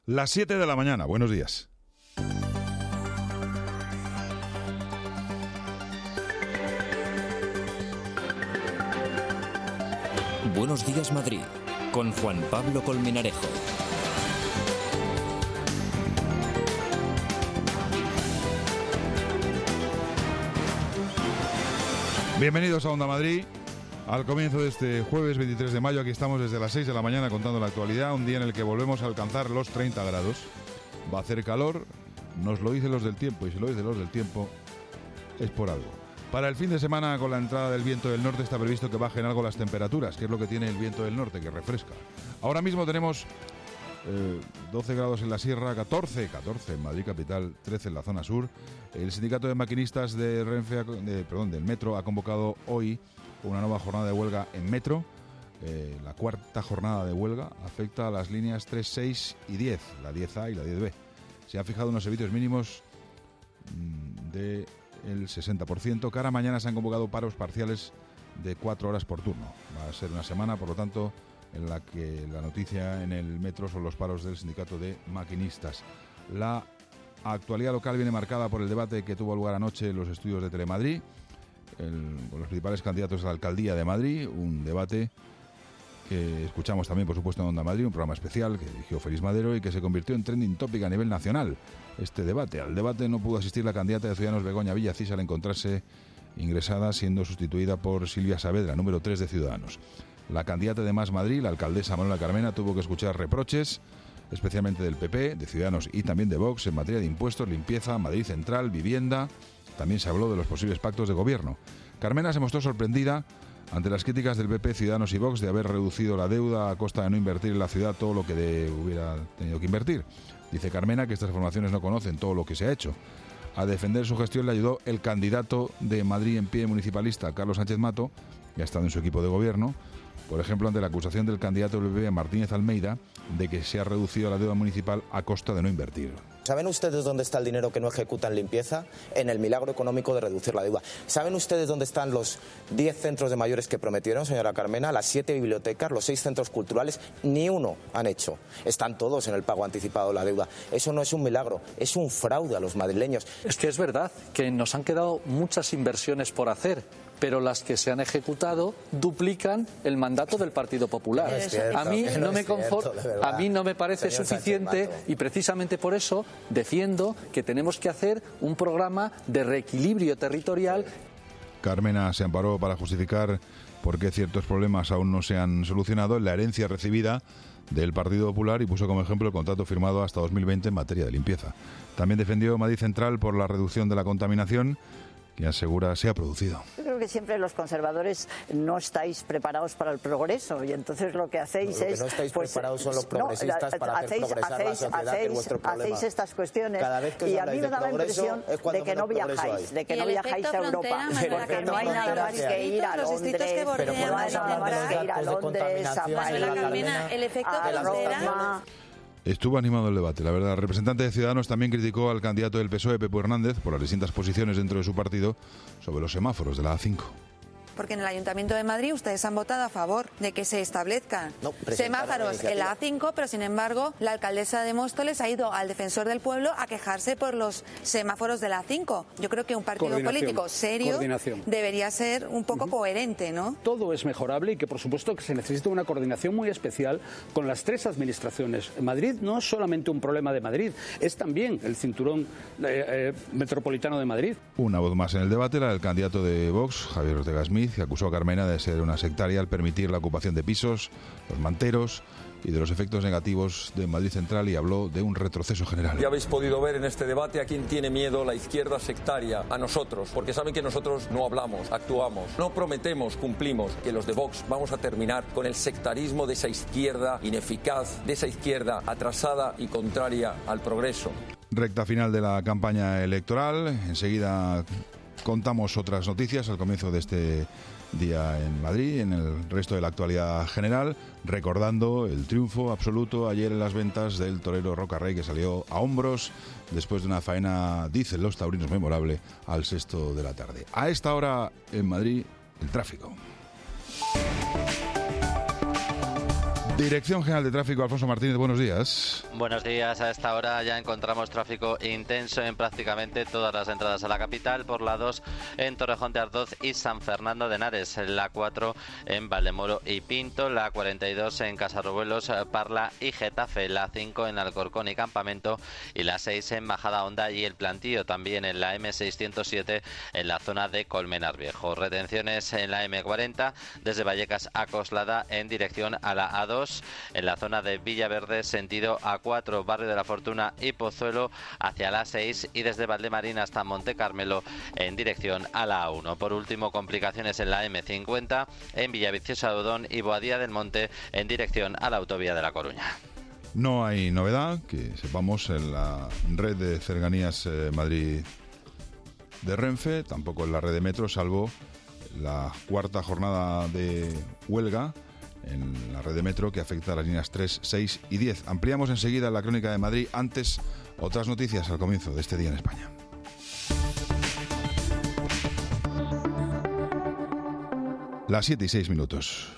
Las 7 de la mañana, buenos días. Buenos días, Madrid, con Juan Pablo Colmenarejo. Bienvenidos a Onda Madrid. Al comienzo de este jueves 23 de mayo, aquí estamos desde las 6 de la mañana contando la actualidad, un día en el que volvemos a alcanzar los 30 grados. Va a hacer calor, nos lo dicen los del tiempo, y si lo dicen los del tiempo, es por algo. Para el fin de semana, con la entrada del viento del norte, está previsto que bajen algo las temperaturas, que es lo que tiene el viento del norte, que refresca. Ahora mismo tenemos 12 grados en la sierra, 14 en Madrid capital, 13 en la zona sur. El sindicato de maquinistas de Renfe, del Metro ha convocado hoy una nueva jornada de huelga en Metro. La cuarta jornada de huelga afecta a las líneas 3, 6 y 10, la 10A y la 10B. Se han fijado unos servicios mínimos del 60%. Cada mañana se han convocado paros parciales de 4 horas por turno. Va a ser una semana, por lo tanto, en la que la noticia en el Metro son los paros del sindicato de maquinistas. La actualidad local viene marcada por el debate que tuvo lugar anoche en los estudios de Telemadrid, con los principales candidatos a la alcaldía de Madrid, un debate que escuchamos también, por supuesto, en Onda Madrid, un programa especial que dirigió Félix Madero y que se convirtió en trending topic a nivel nacional. Este debate. Al debate no pudo asistir la candidata de Ciudadanos, Begoña Villacís, al encontrarse ingresada, siendo sustituida por Silvia Saavedra, número 3 de Ciudadanos. La candidata de Más Madrid, la alcaldesa Manuela Carmena, tuvo que escuchar reproches, especialmente del PP, de Ciudadanos y también de Vox, en materia de impuestos, limpieza, Madrid Central, vivienda. También se habló de los posibles pactos de gobierno. Carmena se mostró sorprendida ante las críticas del PP, Ciudadanos y Vox de haber reducido la deuda a costa de no invertir en la ciudad todo lo que hubiera tenido que invertir. Dice Carmena que estas formaciones no conocen todo lo que se ha hecho. A defender su gestión le ayudó el candidato de Madrid en pie municipalista, Carlos Sánchez Mato, que ha estado en su equipo de gobierno, por ejemplo, ante la acusación del candidato del PP, Martínez Almeida, de que se ha reducido la deuda municipal a costa de no invertir. ¿Saben ustedes dónde está el dinero que no ejecutan limpieza? En el milagro económico de reducir la deuda. ¿Saben ustedes dónde están los 10 centros de mayores que prometieron, señora Carmena? Las 7 bibliotecas, los 6 centros culturales, ni uno han hecho. Están todos en el pago anticipado de la deuda. Eso no es un milagro, es un fraude a los madrileños. Es que es verdad que nos han quedado muchas inversiones por hacer, pero las que se han ejecutado duplican el mandato del Partido Popular. A mí no me parece suficiente y precisamente por eso defiendo que tenemos que hacer un programa de reequilibrio territorial. Carmena se amparó para justificar por qué ciertos problemas aún no se han solucionado en la herencia recibida del Partido Popular y puso como ejemplo el contrato firmado hasta 2020 en materia de limpieza. También defendió Madrid Central por la reducción de la contaminación, que asegura se ha producido. Yo creo que siempre los conservadores no estáis preparados para el progreso y entonces lo que hacéis es... no estáis preparados son los progresistas para hacer progresar la sociedad, que es vuestro problema. Hacéis estas cuestiones cada vez que y a mí me da la impresión de que no viajáis, a Europa, porque no hay nada más que ir a Londres, pero no hay nada más que ir a Londres, a París, el efecto frontera. Estuvo animado el debate, la verdad. El representante de Ciudadanos también criticó al candidato del PSOE, Pepe Hernández, por las distintas posiciones dentro de su partido sobre los semáforos de la A5. Porque en el Ayuntamiento de Madrid ustedes han votado a favor de que se establezcan semáforos en la A5, pero sin embargo la alcaldesa de Móstoles ha ido al Defensor del Pueblo a quejarse por los semáforos de la A5. Yo creo que un partido político serio debería ser un poco coherente, ¿no? Todo es mejorable y que por supuesto que se necesita una coordinación muy especial con las 3 administraciones. En Madrid no es solamente un problema de Madrid, es también el cinturón metropolitano de Madrid. Una voz más en el debate, la del candidato de Vox, Javier Ortega Smith, que acusó a Carmena de ser una sectaria al permitir la ocupación de pisos, los manteros y de los efectos negativos de Madrid Central y habló de un retroceso general. Ya habéis podido ver en este debate a quién tiene miedo la izquierda sectaria, a nosotros, porque saben que nosotros no hablamos, actuamos, no prometemos, cumplimos, que los de Vox vamos a terminar con el sectarismo de esa izquierda ineficaz, de esa izquierda atrasada y contraria al progreso. Recta final de la campaña electoral, enseguida contamos otras noticias al comienzo de este día en Madrid, en el resto de la actualidad general, recordando el triunfo absoluto ayer en las ventas del torero Rocarrey, que salió a hombros después de una faena, dicen los taurinos, memorable, al 6:00 de la tarde. A esta hora en Madrid, el tráfico. Dirección General de Tráfico, Alfonso Martínez, buenos días. Buenos días. A esta hora ya encontramos tráfico intenso en prácticamente todas las entradas a la capital, por la 2 en Torrejón de Ardoz y San Fernando de Henares, la 4 en Valdemoro y Pinto, la 42 en Casarruelos, Parla y Getafe, la 5 en Alcorcón y Campamento y la 6 en Majadahonda y El Plantío, también en la M607 en la zona de Colmenar Viejo. Retenciones en la M40 desde Vallecas a Coslada en dirección a la A2, en la zona de Villaverde sentido A4, Barrio de la Fortuna y Pozuelo hacia la A6 y desde Valdemarín hasta Monte Carmelo en dirección a la A1. Por último, complicaciones en la M50 en Villaviciosa Odón y Boadía del Monte en dirección a la autovía de La Coruña. No hay novedad, que sepamos, en la red de cercanías Madrid de Renfe, tampoco en la red de metro, salvo la cuarta jornada de huelga en la red de metro que afecta a las líneas 3, 6 y 10. Ampliamos enseguida la crónica de Madrid. Antes, otras noticias al comienzo de este día en España. Las 7 y 6 minutos.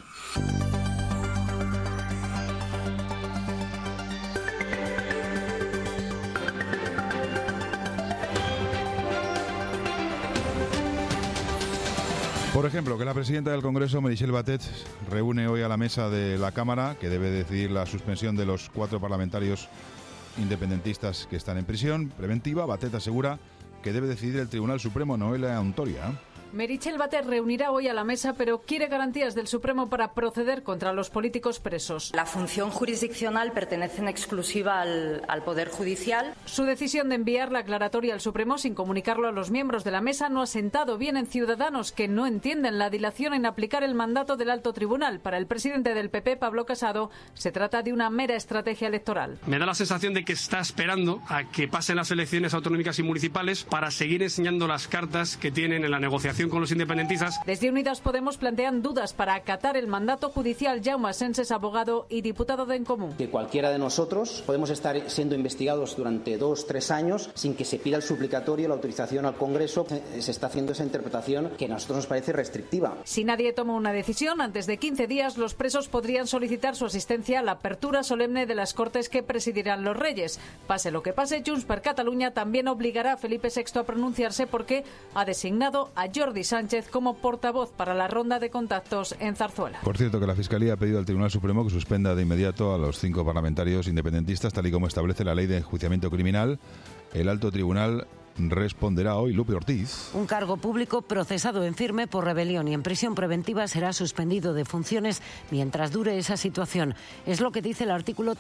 Por ejemplo, que la presidenta del Congreso, Meritxell Batet, reúne hoy a la mesa de la Cámara, que debe decidir la suspensión de los 4 parlamentarios independentistas que están en prisión preventiva. Batet asegura que debe decidir el Tribunal Supremo, Noelia Ontoria. Meritxell Batet reunirá hoy a la mesa, pero quiere garantías del Supremo para proceder contra los políticos presos. La función jurisdiccional pertenece en exclusiva al Poder Judicial. Su decisión de enviar la aclaratoria al Supremo sin comunicarlo a los miembros de la mesa no ha sentado bien en Ciudadanos, que no entienden la dilación en aplicar el mandato del alto tribunal. Para el presidente del PP, Pablo Casado, se trata de una mera estrategia electoral. Me da la sensación de que está esperando a que pasen las elecciones autonómicas y municipales para seguir enseñando las cartas que tienen en la negociación con los independentistas. Desde Unidas Podemos plantean dudas para acatar el mandato judicial. Jaume Asens es abogado y diputado de En Común. Que cualquiera de nosotros podemos estar siendo investigados durante 2-3 años sin que se pida el suplicatorio, la autorización al Congreso. Se está haciendo esa interpretación que a nosotros nos parece restrictiva. Si nadie toma una decisión, antes de 15 días los presos podrían solicitar su asistencia a la apertura solemne de las Cortes que presidirán los Reyes. Pase lo que pase, Junts per Catalunya también obligará a Felipe VI a pronunciarse porque ha designado a Jordi Sánchez como portavoz para la ronda de contactos en Zarzuela. Por cierto, que la Fiscalía ha pedido al Tribunal Supremo que suspenda de inmediato a los 5 parlamentarios independentistas, tal y como establece la Ley de Enjuiciamiento Criminal. El alto tribunal responderá hoy. Lupe Ortiz. Un cargo público procesado en firme por rebelión y en prisión preventiva será suspendido de funciones mientras dure esa situación. Es lo que dice el artículo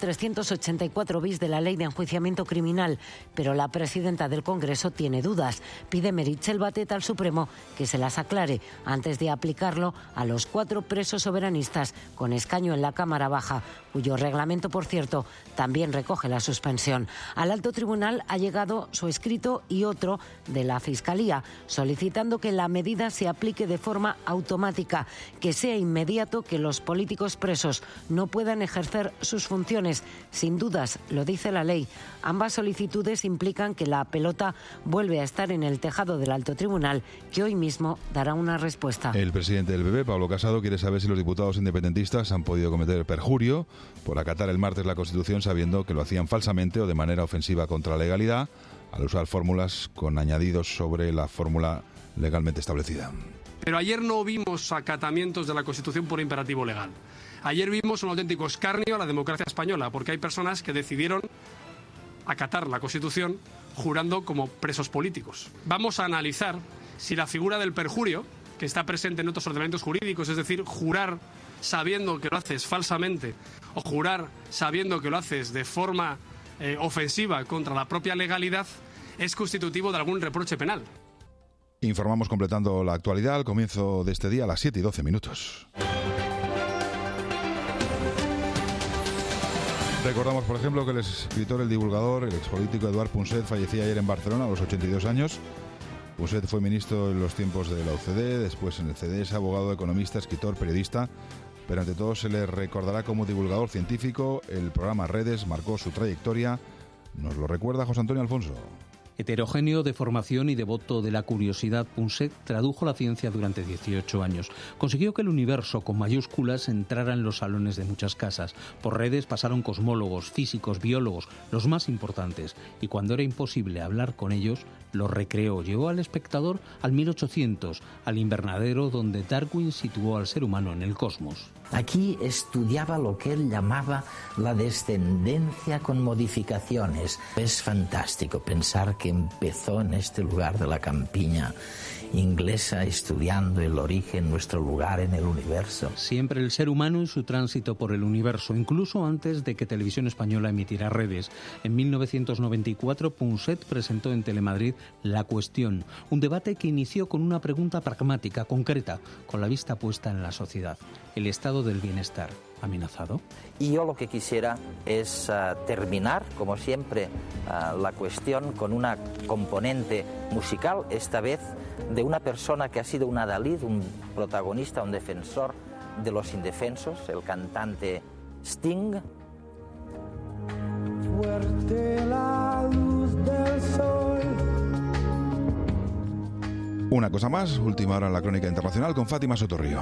384 bis de la Ley de Enjuiciamiento Criminal. Pero la presidenta del Congreso tiene dudas. Pide Meritxell Batet al Supremo que se las aclare antes de aplicarlo a los 4 presos soberanistas con escaño en la Cámara Baja, cuyo reglamento, por cierto, también recoge la suspensión. Al alto tribunal ha llegado su escrito y otro de la Fiscalía, solicitando que la medida se aplique de forma automática, que sea inmediato, que los políticos presos no puedan ejercer sus funciones. Sin dudas, lo dice la ley. Ambas solicitudes implican que la pelota vuelve a estar en el tejado del alto tribunal, que hoy mismo dará una respuesta. El presidente del PP, Pablo Casado, quiere saber si los diputados independentistas han podido cometer perjurio por acatar el martes la Constitución sabiendo que lo hacían falsamente o de manera ofensiva contra la legalidad, al usar fórmulas con añadidos sobre la fórmula legalmente establecida. Pero ayer no vimos acatamientos de la Constitución por imperativo legal. Ayer vimos un auténtico escarnio a la democracia española, porque hay personas que decidieron acatar la Constitución jurando como presos políticos. Vamos a analizar si la figura del perjurio, que está presente en otros ordenamientos jurídicos, es decir, jurar sabiendo que lo haces falsamente o jurar sabiendo que lo haces de forma ofensiva contra la propia legalidad, es constitutivo de algún reproche penal. Informamos completando la actualidad al comienzo de este día a las 7 y 12 minutos. Recordamos, por ejemplo, que el escritor, el divulgador, el expolítico Eduard Punset fallecía ayer en Barcelona a los 82 años. Punset fue ministro en los tiempos de la OCDE, después en el CDS, abogado, economista, escritor, periodista, pero ante todo se le recordará como divulgador científico. El programa Redes marcó su trayectoria. Nos lo recuerda José Antonio Alfonso. Heterogéneo de formación y devoto de la curiosidad, Punset tradujo la ciencia durante 18 años. Consiguió que el universo con mayúsculas entrara en los salones de muchas casas. Por redes pasaron cosmólogos, físicos, biólogos, los más importantes. Y cuando era imposible hablar con ellos, los recreó. Llevó al espectador al 1800, al invernadero donde Darwin situó al ser humano en el cosmos. Aquí estudiaba lo que él llamaba la descendencia con modificaciones. Es fantástico pensar que empezó en este lugar de la campiña inglesa estudiando el origen, nuestro lugar en el universo. Siempre el ser humano en su tránsito por el universo, incluso antes de que Televisión Española emitiera Redes. En 1994, Punset presentó en Telemadrid La Cuestión, un debate que inició con una pregunta pragmática, concreta, con la vista puesta en la sociedad. ¿El estado del bienestar amenazado? Y yo lo que quisiera es terminar, como siempre, La Cuestión con una componente musical, esta vez de una persona que ha sido un adalid, un protagonista, un defensor de los indefensos, el cantante Sting. Fuerte la luz del sol. Una cosa más, última hora en la crónica internacional con Fátima Sotorrío.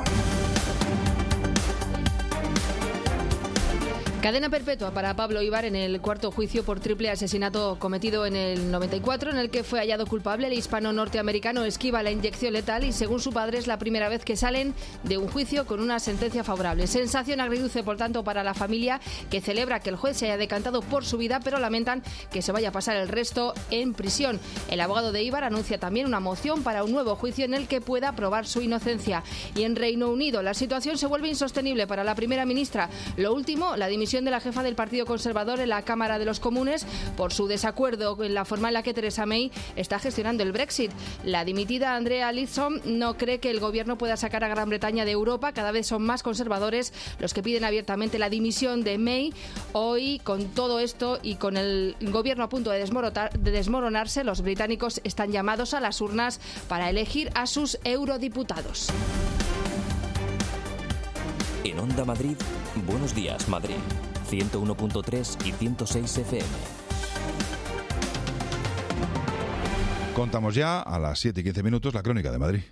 Cadena perpetua para Pablo Ibar en el cuarto juicio por triple asesinato cometido en el 94, en el que fue hallado culpable. El hispano norteamericano esquiva la inyección letal y, según su padre, es la primera vez que salen de un juicio con una sentencia favorable. Sensación agridulce, por tanto, para la familia, que celebra que el juez se haya decantado por su vida, pero lamentan que se vaya a pasar el resto en prisión. El abogado de Ibar anuncia también una moción para un nuevo juicio en el que pueda probar su inocencia. Y en Reino Unido, la situación se vuelve insostenible para la primera ministra. Lo último, la dimisión de la jefa del Partido Conservador en la Cámara de los Comunes por su desacuerdo en la forma en la que Theresa May está gestionando el Brexit. La dimitida Andrea Leadsom no cree que el gobierno pueda sacar a Gran Bretaña de Europa. Cada vez son más conservadores los que piden abiertamente la dimisión de May. Hoy, con todo esto y con el gobierno a punto de desmoronarse, los británicos están llamados a las urnas para elegir a sus eurodiputados. En Onda Madrid, Buenos Días Madrid, 101.3 y 106 FM. Contamos ya a las 7 y 15 minutos la crónica de Madrid.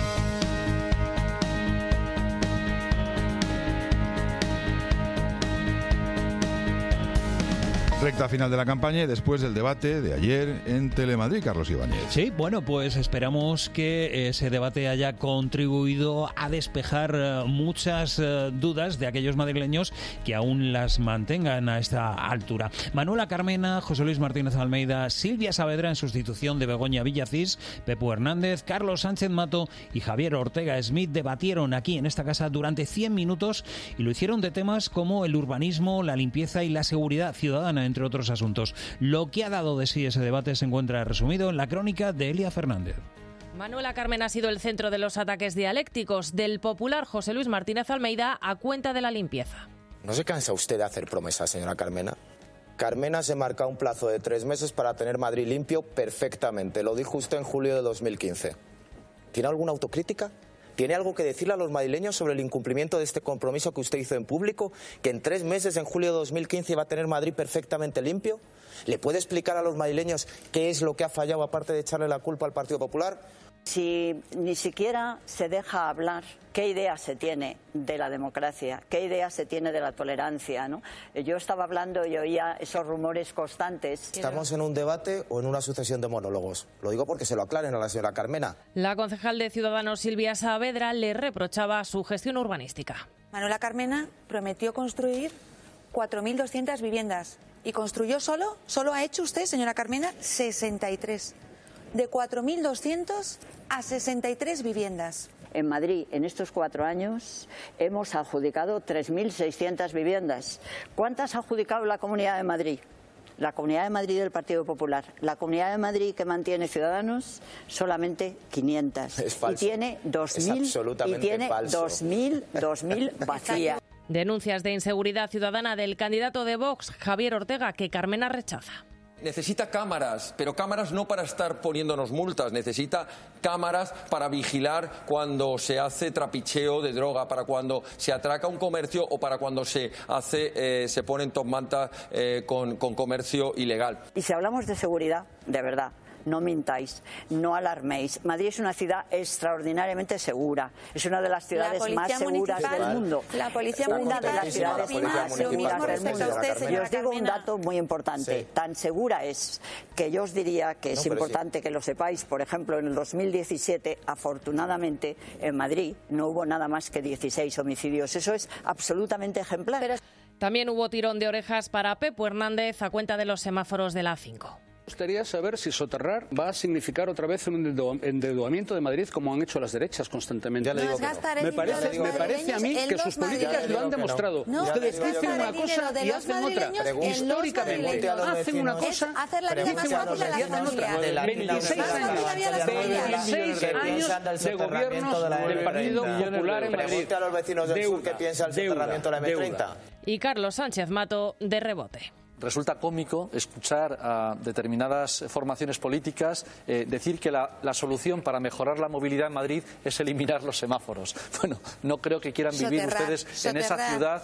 Recta final de la campaña y después del debate de ayer en Telemadrid, Carlos Ibáñez. Sí, bueno, pues esperamos que ese debate haya contribuido a despejar muchas dudas de aquellos madrileños que aún las mantengan a esta altura. Manuela Carmena, José Luis Martínez Almeida, Silvia Saavedra en sustitución de Begoña Villacís, Pepu Hernández, Carlos Sánchez Mato y Javier Ortega Smith debatieron aquí en esta casa durante 100 minutos y lo hicieron de temas como el urbanismo, la limpieza y la seguridad ciudadana, entre otros asuntos. Lo que ha dado de sí ese debate se encuentra resumido en la crónica de Elia Fernández. Manuela Carmena ha sido el centro de los ataques dialécticos del popular José Luis Martínez Almeida a cuenta de la limpieza. ¿No se cansa usted de hacer promesas, señora Carmena? Carmena se marca un plazo de 3 meses para tener Madrid limpio perfectamente. Lo dijo usted en julio de 2015. ¿Tiene alguna autocrítica? ¿Tiene algo que decirle a los madrileños sobre el incumplimiento de este compromiso que usted hizo en público? ¿Que en 3 meses, en julio de 2015, iba a tener Madrid perfectamente limpio? ¿Le puede explicar a los madrileños qué es lo que ha fallado, aparte de echarle la culpa al Partido Popular? Si ni siquiera se deja hablar qué idea se tiene de la democracia, qué idea se tiene de la tolerancia, ¿no? Yo estaba hablando y oía esos rumores constantes. ¿Estamos en un debate o en una sucesión de monólogos? Lo digo porque se lo aclaren a la señora Carmena. La concejal de Ciudadanos, Silvia Saavedra, le reprochaba su gestión urbanística. Manuela Carmena prometió construir 4.200 viviendas. ¿Y construyó solo? ¿Solo ha hecho usted, señora Carmena? 63. De 4.200 a 63 viviendas. En Madrid, en estos 4 años, hemos adjudicado 3.600 viviendas. ¿Cuántas ha adjudicado la Comunidad de Madrid? La Comunidad de Madrid del Partido Popular. La Comunidad de Madrid que mantiene Ciudadanos, solamente 500. Es falso. Y tiene 2.000 vacías. Denuncias de inseguridad ciudadana del candidato de Vox, Javier Ortega, que Carmena rechaza. Necesita cámaras, pero cámaras no para estar poniéndonos multas, necesita cámaras para vigilar cuando se hace trapicheo de droga, para cuando se atraca un comercio o para cuando se pone en top manta con comercio ilegal. Y si hablamos de seguridad, de verdad, no mintáis, no alarméis. Madrid es una ciudad extraordinariamente segura, es una de las ciudades más seguras del mundo. La policía una de las ciudades más seguras del mundo. Y os digo un dato muy importante, tan segura es que yo os diría que es importante que lo sepáis. Por ejemplo, en el 2017, afortunadamente, en Madrid no hubo nada más que 16 homicidios. Eso es absolutamente ejemplar. También hubo tirón de orejas para Pepo Hernández a cuenta de los semáforos de la A5. Me gustaría saber si soterrar va a significar otra vez un endeudamiento de Madrid como han hecho las derechas constantemente. Me parece a mí que sus políticas lo han demostrado. Ustedes dicen una cosa y hacen otra. Históricamente hacen una cosa y hacen otra. 26 años de gobierno del Partido Popular en Madrid. Pregunte a los vecinos del sur qué piensan del soterramiento de la M30. Y Carlos Sánchez Mato de rebote. Resulta cómico escuchar a determinadas formaciones políticas decir que la solución para mejorar la movilidad en Madrid es eliminar los semáforos. Bueno, no creo que quieran vivir ustedes en esa ciudad.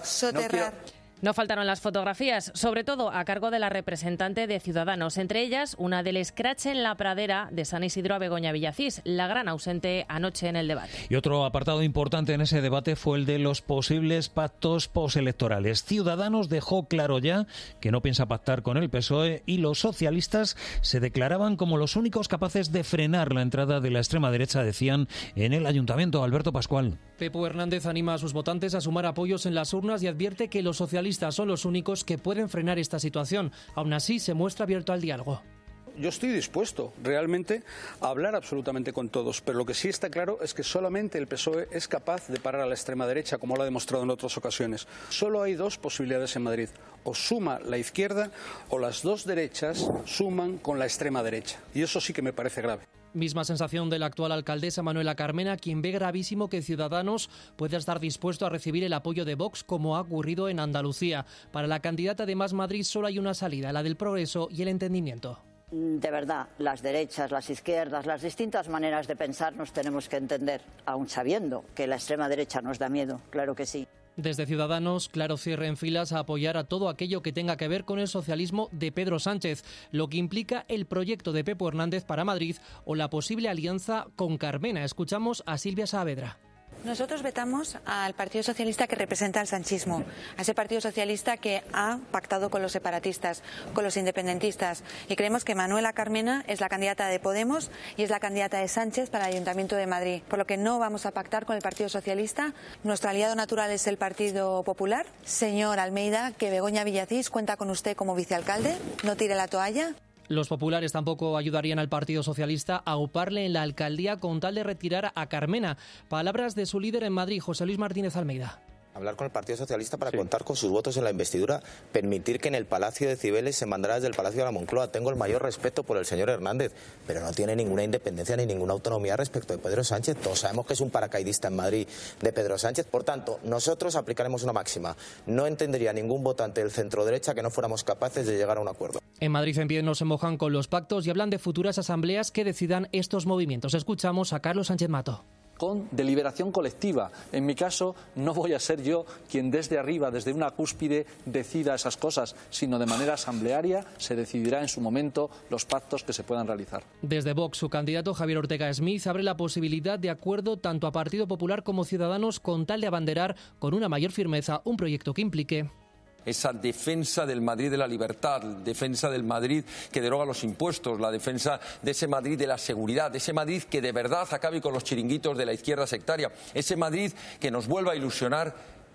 No faltaron las fotografías, sobre todo a cargo de la representante de Ciudadanos, entre ellas una del escrache en la pradera de San Isidro a Begoña Villacís, la gran ausente anoche en el debate. Y otro apartado importante en ese debate fue el de los posibles pactos postelectorales. Ciudadanos dejó claro ya que no piensa pactar con el PSOE y los socialistas se declaraban como los únicos capaces de frenar la entrada de la extrema derecha, decían en el ayuntamiento. Alberto Pascual. Pepo Hernández anima a sus votantes a sumar apoyos en las urnas y advierte que los socialistas son los únicos que pueden frenar esta situación. Aún así, se muestra abierto al diálogo. Yo estoy dispuesto realmente a hablar absolutamente con todos, pero lo que sí está claro es que solamente el PSOE es capaz de parar a la extrema derecha, como lo ha demostrado en otras ocasiones. Solo hay dos posibilidades en Madrid: o suma la izquierda o las dos derechas suman con la extrema derecha. Y eso sí que me parece grave. Misma sensación de la actual alcaldesa Manuela Carmena, quien ve gravísimo que Ciudadanos pueda estar dispuesto a recibir el apoyo de Vox, como ha ocurrido en Andalucía. Para la candidata de Más Madrid solo hay una salida, la del progreso y el entendimiento. De verdad, las derechas, las izquierdas, las distintas maneras de pensar nos tenemos que entender, aun sabiendo que la extrema derecha nos da miedo, claro que sí. Desde Ciudadanos, claro cierre en filas a apoyar a todo aquello que tenga que ver con el socialismo de Pedro Sánchez, lo que implica el proyecto de Pepo Hernández para Madrid o la posible alianza con Carmena. Escuchamos a Silvia Saavedra. Nosotros vetamos al Partido Socialista que representa al sanchismo, a ese Partido Socialista que ha pactado con los separatistas, con los independentistas, y creemos que Manuela Carmena es la candidata de Podemos y es la candidata de Sánchez para el Ayuntamiento de Madrid, por lo que no vamos a pactar con el Partido Socialista. Nuestro aliado natural es el Partido Popular. Señor Almeida, que Begoña Villacís cuenta con usted como vicealcalde, no tire la toalla. Los populares tampoco ayudarían al Partido Socialista a auparle en la alcaldía con tal de retirar a Carmena. Palabras de su líder en Madrid, José Luis Martínez Almeida. Hablar con el Partido Socialista para contar con sus votos en la investidura, permitir que en el Palacio de Cibeles se mandara desde el Palacio de la Moncloa. Tengo el mayor respeto por el señor Hernández, pero no tiene ninguna independencia ni ninguna autonomía respecto de Pedro Sánchez. Todos sabemos que es un paracaidista en Madrid de Pedro Sánchez. Por tanto, nosotros aplicaremos una máxima. No entendería ningún votante del centro derecha que no fuéramos capaces de llegar a un acuerdo. En Madrid en pie no se mojan con los pactos y hablan de futuras asambleas que decidan estos movimientos. Escuchamos a Carlos Sánchez Mato. Con deliberación colectiva. En mi caso, no voy a ser yo quien desde arriba, desde una cúspide, decida esas cosas, sino de manera asamblearia se decidirá en su momento los pactos que se puedan realizar. Desde Vox, su candidato Javier Ortega Smith abre la posibilidad de acuerdo tanto a Partido Popular como Ciudadanos con tal de abanderar con una mayor firmeza un proyecto que implique esa defensa del Madrid de la libertad, defensa del Madrid que deroga los impuestos, la defensa de ese Madrid de la seguridad, de ese Madrid que de verdad acabe con los chiringuitos de la izquierda sectaria, ese Madrid que nos vuelva a ilusionar,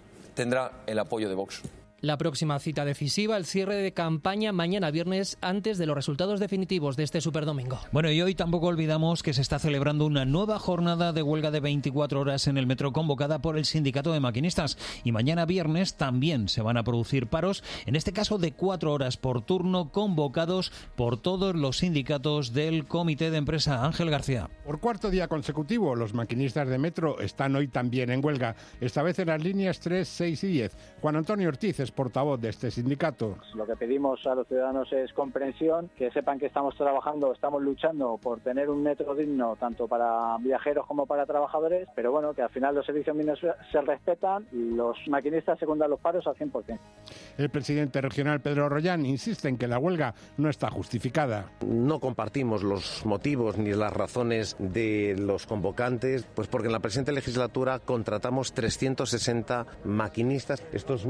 tendrá el apoyo de Vox. La próxima cita decisiva, el cierre de campaña mañana viernes antes de los resultados definitivos de este superdomingo. Bueno, y hoy tampoco olvidamos que se está celebrando una nueva jornada de huelga de 24 horas en el metro convocada por el Sindicato de Maquinistas. Y mañana viernes también se van a producir paros, en este caso de 4 horas por turno, convocados por todos los sindicatos del Comité de Empresa. Ángel García. Por cuarto día consecutivo, los maquinistas de metro están hoy también en huelga, esta vez en las líneas 3, 6 y 10. Juan Antonio Ortiz es es portavoz de este sindicato. Lo que pedimos a los ciudadanos es comprensión, que sepan que estamos trabajando, estamos luchando por tener un metro digno tanto para viajeros como para trabajadores, pero bueno, que al final los servicios mínimos se respetan y los maquinistas secundan los paros al 100%. El presidente regional Pedro Rollán insiste en que la huelga no está justificada. No compartimos los motivos ni las razones de los convocantes, pues porque en la presente legislatura contratamos 360 maquinistas. Estos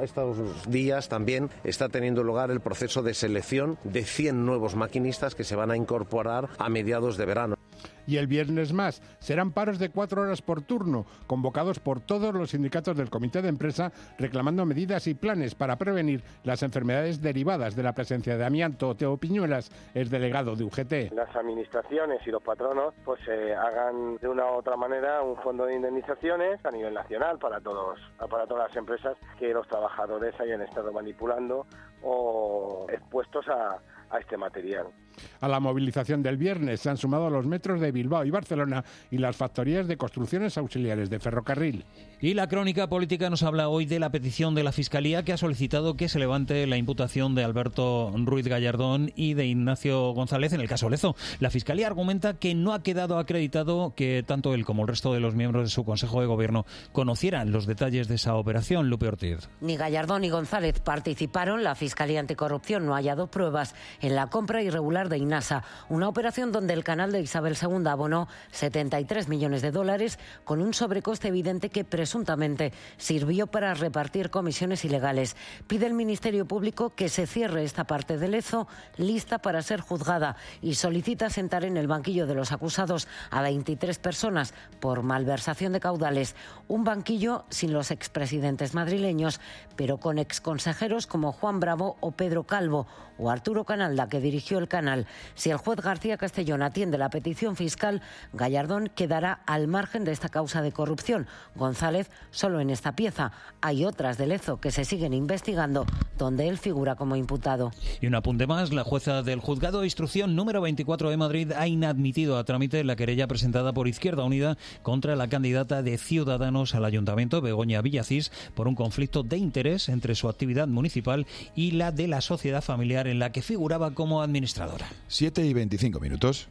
días también está teniendo lugar el proceso de selección de 100 nuevos maquinistas que se van a incorporar a mediados de verano. Y el viernes más serán paros de 4 horas por turno, convocados por todos los sindicatos del comité de empresa, reclamando medidas y planes para prevenir las enfermedades derivadas de la presencia de amianto. Teo Piñuelas es delegado de UGT. Las administraciones y los patronos pues hagan de una u otra manera un fondo de indemnizaciones a nivel nacional para todas las empresas que los trabajadores hayan estado manipulando o expuestos a este material. A la movilización del viernes se han sumado los metros de Bilbao y Barcelona y las factorías de construcciones auxiliares de ferrocarril. Y la crónica política nos habla hoy de la petición de la Fiscalía que ha solicitado que se levante la imputación de Alberto Ruiz Gallardón y de Ignacio González en el caso Lezo. La Fiscalía argumenta que no ha quedado acreditado que tanto él como el resto de los miembros de su Consejo de Gobierno conocieran los detalles de esa operación. Lupe Ortiz. Ni Gallardón ni González participaron. La Fiscalía Anticorrupción no ha hallado pruebas en la compra irregular de Inasa, una operación donde el canal de Isabel II abonó 73 millones de dólares con un sobrecoste evidente que presuntamente sirvió para repartir comisiones ilegales. Pide el Ministerio Público que se cierre esta parte de Lezo lista para ser juzgada y solicita sentar en el banquillo de los acusados a 23 personas por malversación de caudales. Un banquillo sin los expresidentes madrileños, pero con exconsejeros como Juan Bravo o Pedro Calvo o Arturo Canalda, que dirigió el canal. Si el juez García Castellón atiende la petición fiscal, Gallardón quedará al margen de esta causa de corrupción. González solo en esta pieza. Hay otras de Lezo que se siguen investigando, donde él figura como imputado. Y un apunte más, la jueza del Juzgado de Instrucción número 24 de Madrid ha inadmitido a trámite la querella presentada por Izquierda Unida contra la candidata de Ciudadanos al Ayuntamiento, Begoña Villacís, por un conflicto de interés entre su actividad municipal y la de la sociedad familiar en la que figuraba como administradora. 7:25.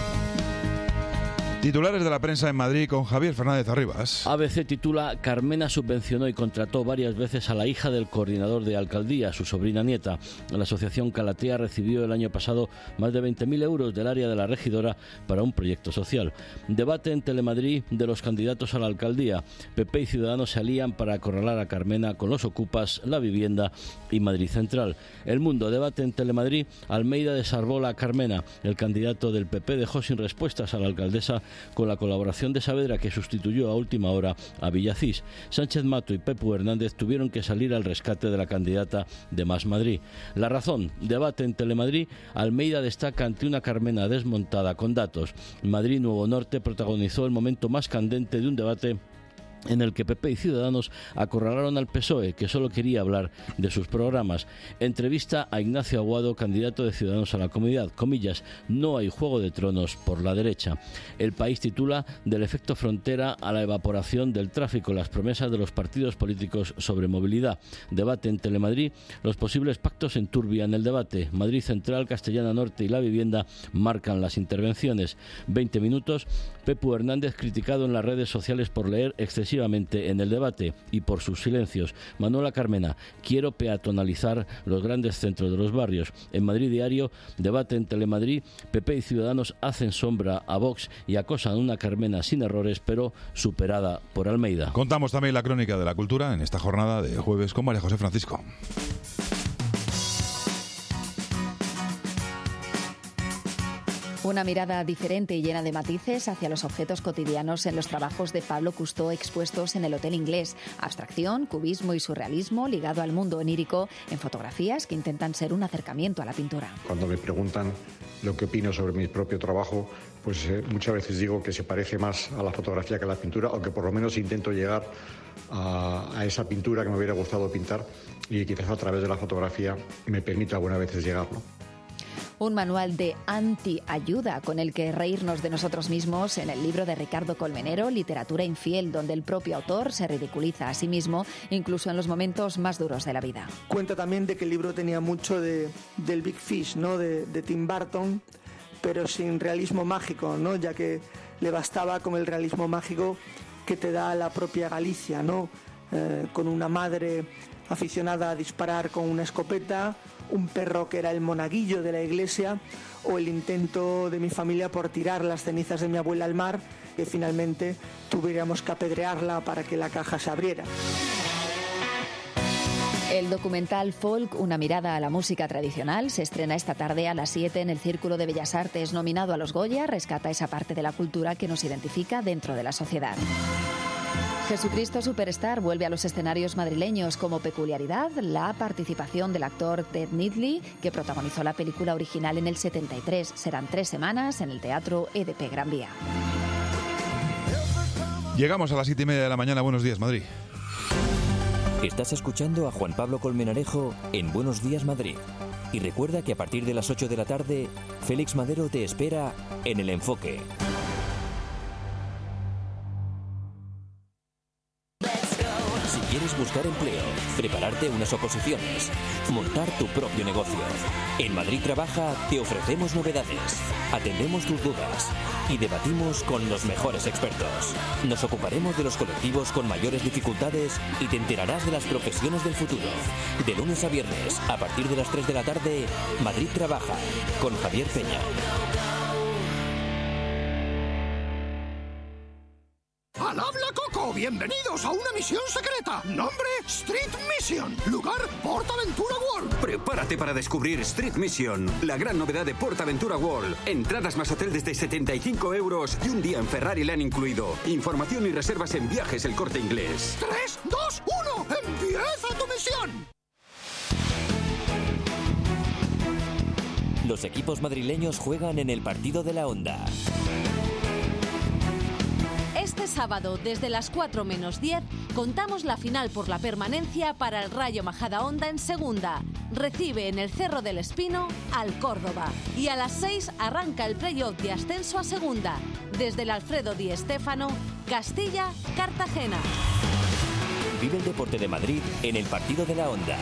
Titulares de la prensa en Madrid con Javier Fernández Arribas. ABC titula: Carmena subvencionó y contrató varias veces a la hija del coordinador de alcaldía, su sobrina nieta. La asociación Calatea recibió el año pasado más de 20.000 euros del área de la regidora para un proyecto social. Debate en Telemadrid de los candidatos a la alcaldía. PP y Ciudadanos se alían para acorralar a Carmena con los ocupas, la vivienda y Madrid Central. El Mundo, debate en Telemadrid: Almeida desarmó a Carmena. El candidato del PP dejó sin respuestas a la alcaldesa con la colaboración de Saavedra, que sustituyó a última hora a Villacís. Sánchez Mato y Pepu Hernández tuvieron que salir al rescate de la candidata de Más Madrid. La Razón, debate en Telemadrid: Almeida destaca ante una Carmena desmontada con datos. Madrid Nuevo Norte protagonizó el momento más candente de un debate en el que PP y Ciudadanos acorralaron al PSOE, que solo quería hablar de sus programas. Entrevista a Ignacio Aguado, candidato de Ciudadanos a la Comunidad. Comillas: no hay juego de tronos por la derecha. El País titula: del efecto frontera a la evaporación del tráfico, las promesas de los partidos políticos sobre movilidad. Debate en Telemadrid: los posibles pactos enturbian el debate. Madrid Central, Castellana Norte y la vivienda marcan las intervenciones. 20 minutos: Pepu Hernández criticado en las redes sociales por leer excesivamente en el debate y por sus silencios. Manuela Carmena: quiero peatonalizar los grandes centros de los barrios. En Madrid Diario, debate en Telemadrid: PP y Ciudadanos hacen sombra a Vox y acosan a una Carmena sin errores, pero superada por Almeida. Contamos también la crónica de la cultura en esta jornada de jueves con María José Francisco. Una mirada diferente y llena de matices hacia los objetos cotidianos en los trabajos de Pablo Cousteau expuestos en el Hotel Inglés. Abstracción, cubismo y surrealismo ligado al mundo onírico en fotografías que intentan ser un acercamiento a la pintura. Cuando me preguntan lo que opino sobre mi propio trabajo, pues muchas veces digo que se parece más a la fotografía que a la pintura, aunque por lo menos intento llegar a esa pintura que me hubiera gustado pintar y quizás a través de la fotografía me permita algunas veces llegar, ¿no? Un manual de anti-ayuda con el que reírnos de nosotros mismos en el libro de Ricardo Colmenero, Literatura infiel, donde el propio autor se ridiculiza a sí mismo, incluso en los momentos más duros de la vida. Cuenta también de que el libro tenía mucho del Big Fish, ¿no? de Tim Burton, pero sin realismo mágico, ¿no? Ya que le bastaba con el realismo mágico que te da la propia Galicia, ¿no? Con una madre aficionada a disparar con una escopeta, un perro que era el monaguillo de la iglesia, o el intento de mi familia por tirar las cenizas de mi abuela al mar, que finalmente tuviéramos que apedrearla para que la caja se abriera. El documental Folk, una mirada a la música tradicional, se estrena esta tarde a las 7 en el Círculo de Bellas Artes, nominado a los Goya. Rescata esa parte de la cultura que nos identifica dentro de la sociedad. Jesucristo Superstar vuelve a los escenarios madrileños. Como peculiaridad, la participación del actor Ted Neatley, que protagonizó la película original en el 73. Serán 3 semanas en el Teatro EDP Gran Vía. Llegamos a las 7:30 de la mañana. Buenos días, Madrid. Estás escuchando a Juan Pablo Colmenarejo en Buenos Días, Madrid. Y recuerda que a partir de las 8 de la tarde, Félix Madero te espera en El Enfoque. Si quieres buscar empleo, prepararte unas oposiciones, montar tu propio negocio, en Madrid Trabaja te ofrecemos novedades, atendemos tus dudas y debatimos con los mejores expertos. Nos ocuparemos de los colectivos con mayores dificultades y te enterarás de las profesiones del futuro. De lunes a viernes, a partir de las 3 de la tarde, Madrid Trabaja, con Javier Peña. ¡Al habla Coco! ¡Bienvenidos a una misión secreta! Nombre, Street Mission. Lugar, PortAventura World. Prepárate para descubrir Street Mission, la gran novedad de PortAventura World. Entradas más hotel desde 75 € y un día en Ferrari le han incluido. Información y reservas en Viajes El Corte Inglés. 3, 2, 1, ¡empieza tu misión! Los equipos madrileños juegan en el partido de la Onda. Este sábado, desde las 4 menos 10, contamos la final por la permanencia para el Rayo Majadahonda en segunda. Recibe en el Cerro del Espino al Córdoba. Y a las 6 arranca el playoff de ascenso a segunda. Desde el Alfredo Di Stéfano, Castilla-Cartagena. Vive el deporte de Madrid en el partido de la Onda.